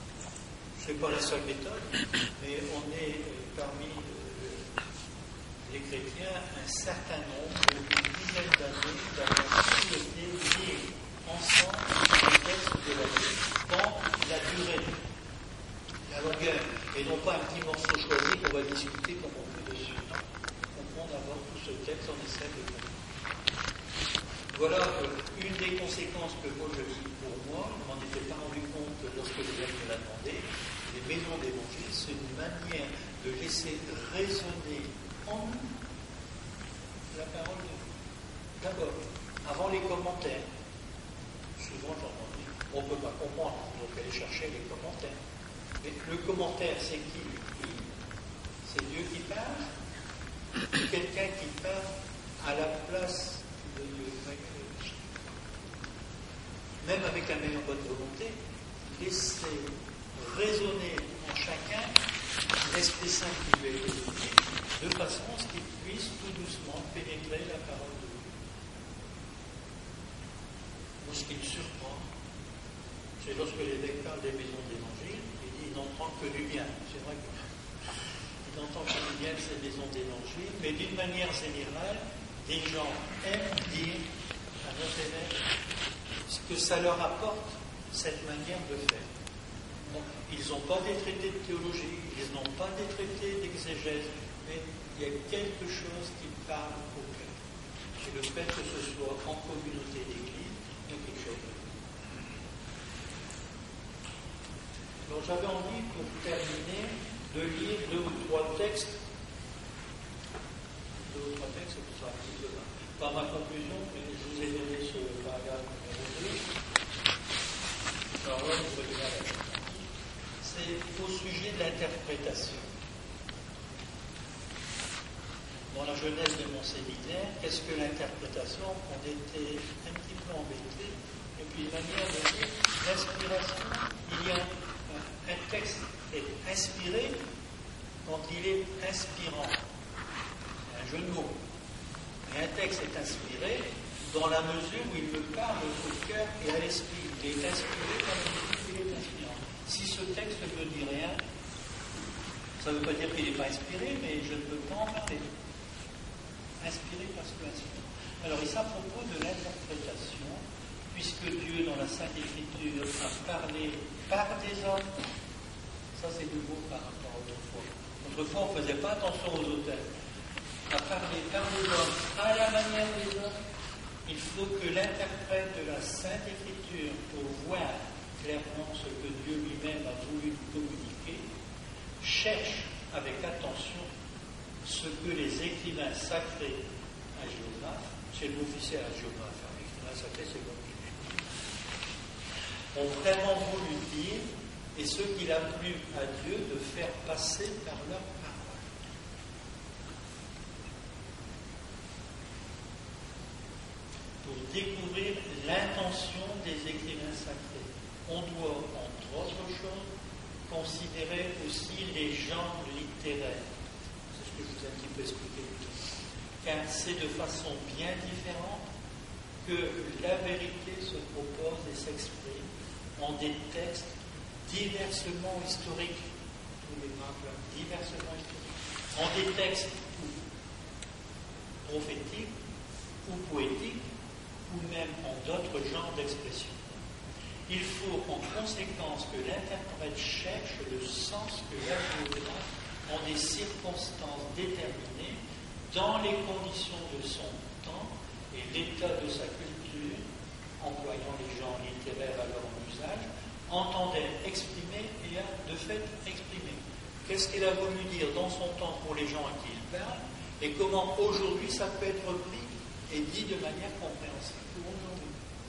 Ce n'est pas la seule méthode, mais on est parmi les chrétiens un certain nombre, une dizaine d'années, d'avoir souhaité lire ensemble les textes de la Bible dans la durée, la longueur, et non pas un petit morceau choisi qu'on va discuter comme on veut dessus. Non, comprendre d'abord tout ce texte, on essaie de comprendre. Voilà euh, une des conséquences que moi je dis pour moi, je ne m'en étais pas rendu compte lorsque le Père me l'a demandé. Les maisons d'évangile, c'est une manière de laisser résonner en nous la parole de Dieu. D'abord, avant les commentaires. Souvent j'entends dire, on ne peut pas comprendre, donc aller chercher les commentaires. Mais le commentaire, c'est qui? C'est Dieu qui parle? C'est quelqu'un qui parle à la place de Dieu? Même avec la meilleure bonne volonté, laisser résonner en chacun l'Esprit Saint qui lui a été donné, de façon à ce qu'il puisse tout doucement pénétrer la parole de Dieu. Moi, ce qui me surprend, c'est lorsque l'évêque parle des maisons d'évangile, il dit il n'entend que du bien. C'est vrai qu'il n'entend que du bien de ces maisons d'évangile, mais d'une manière générale, des gens aiment dire à notre évêque ce que ça leur apporte, cette manière de faire. Donc, ils n'ont pas des traités de théologie, ils n'ont pas des traités d'exégèse, mais il y a quelque chose qui parle au cœur. C'est le fait que ce soit en communauté d'église, il y a quelque chose de Donc j'avais envie, pour terminer, de lire deux ou trois textes. Deux ou trois textes, c'est un petit peu pas ma conclusion, mais je vous ai donné ce paragraphe numéro deux. Alors là, vous voyez là, c'est au sujet de l'interprétation. Dans la jeunesse de mon séminaire, qu'est-ce que l'interprétation? On était un petit peu embêtés. Et puis, une manière de dire, l'inspiration, il y a un, un texte est inspiré quand il est inspirant. C'est un jeu de mots. Et un texte est inspiré dans la mesure où il me parle au cœur et à l'esprit. Il est inspiré dans la mesure où il est inspirant. Si ce texte ne me dit rien, ça ne veut pas dire qu'il n'est pas inspiré, mais je ne peux pas en parler. Inspiré parce que inspiré. Alors, il s'à propos de l'interprétation, puisque Dieu, dans la Sainte Écriture, a parlé par des hommes. Ça, c'est nouveau par rapport à autrefois. Autrefois, on ne faisait pas attention aux auteurs. À parler par les hommes, à la manière des hommes, il faut que l'interprète de la Sainte Écriture, pour voir clairement ce que Dieu lui-même a voulu nous communiquer, cherche avec attention ce que les écrivains sacrés hagiographes, c'est le mot officiel hagiographe, hein, l'écrivain sacré c'est bon, ont vraiment voulu dire, et ce qu'il a plu à Dieu de faire passer par leur parole. Pour découvrir l'intention des écrivains sacrés, on doit, entre autres choses, considérer aussi les genres littéraires. C'est ce que je vous ai un petit peu expliqué tout à l'heure. Car c'est de façon bien différente que la vérité se propose et s'exprime en des textes diversement historiques, tous les grands diversement historiques, en des textes prophétiques ou poétiques, ou même en d'autres genres d'expression. Il faut en conséquence que l'interprète cherche le sens que l'hagiographe, en des circonstances déterminées, dans les conditions de son temps et l'état de sa culture, employant les genres littéraires à leur usage, entendait exprimer et a de fait exprimé. Qu'est-ce qu'il a voulu dire dans son temps pour les gens à qui il parle, et comment aujourd'hui ça peut être repris et dit de manière compréhensible pour aujourd'hui.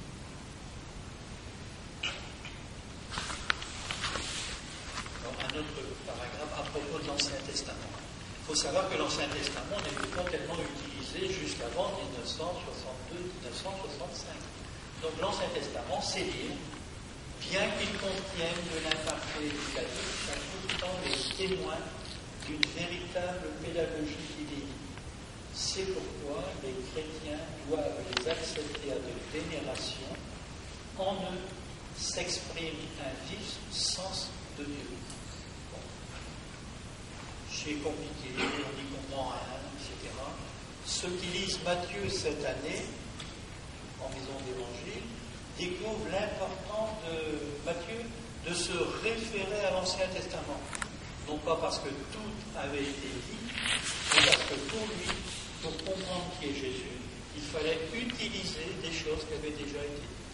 Alors, un autre paragraphe à propos de l'Ancien Testament. Il faut savoir que l'Ancien Testament n'était pas tellement utilisé jusqu'avant dix-neuf cent soixante-deux dix-neuf cent soixante-cinq. Donc l'Ancien Testament, c'est lire, bien qu'il contienne de l'imparfait éducatif, ça pourtant les témoins d'une véritable pédagogie divine. C'est pourquoi les chrétiens doivent les accepter avec vénération. En eux s'exprime un vif sens de Dieu. Bon. c'est compliqué, on n'y comprend rien, et cetera. Ceux qui lisent Matthieu cette année, en maison d'évangile, découvrent l'importance de Matthieu de se référer à l'Ancien Testament. Non pas parce que tout avait été dit, mais parce que pour lui, pour comprendre qui est Jésus, il fallait utiliser des choses qui avaient déjà été dites.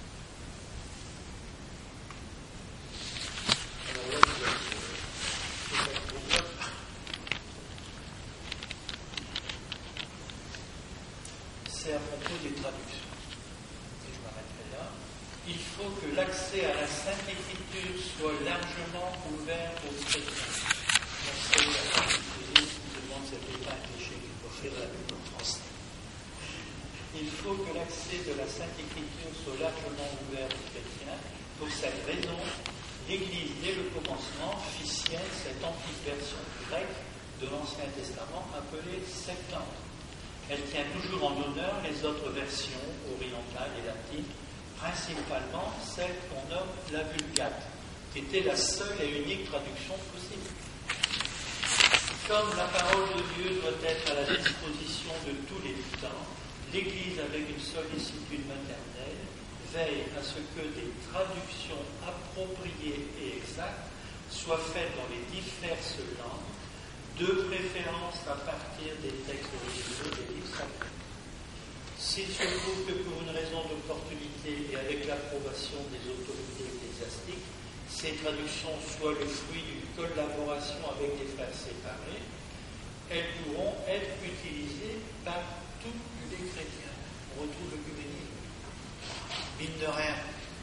Alors là, vous avez, c'est à propos des traductions. Et je m'arrêterai là. Il faut que l'accès à la Sainte Écriture soit largement ouvert aux chrétiens. On sait la difficulté, on se demande si ce n'est pas un péché qu'il faut faire la Bible en français. Il faut que l'accès de la Sainte Écriture soit largement ouvert aux chrétiens. Pour cette raison, l'Église, dès le commencement, fit sienne cette antique version grecque de l'Ancien Testament appelée Septante. Elle tient toujours en honneur les autres versions orientales et latines, principalement celle qu'on nomme la Vulgate, qui était la seule et unique traduction possible. Comme la parole de Dieu doit être à la disposition de tous les temps, l'Église, avec une sollicitude maternelle, veille à ce que des traductions appropriées et exactes soient faites dans les diverses langues, de préférence à partir des textes originaux des livres sacrés. S'il se trouve que pour une raison d'opportunité et avec l'approbation des autorités ecclésiastiques, ces traductions soient le fruit d'une collaboration avec des frères séparés, elles pourront être utilisées par tous les chrétiens. On retrouve le l'œcuménisme. Mine de rien.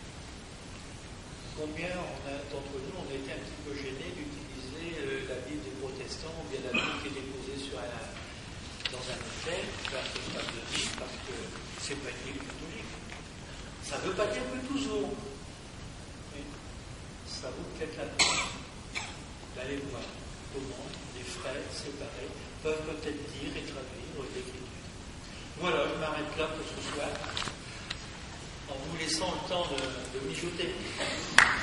Combien on a, d'entre nous, on a été un petit peu gênés d'utiliser euh, la Bible des protestants ou bien la Bible qui est déposée sur un, dans un hôtel, faire ce pas de vie, parce que c'est pas une Bible catholique. Ça ne veut pas dire que toujours. Mais ça vaut peut-être la peine d'aller voir comment les frères séparés peuvent peut-être dire et traduire l'Écriture. Voilà, je m'arrête là pour ce soir, en vous laissant le temps de, de mijoter.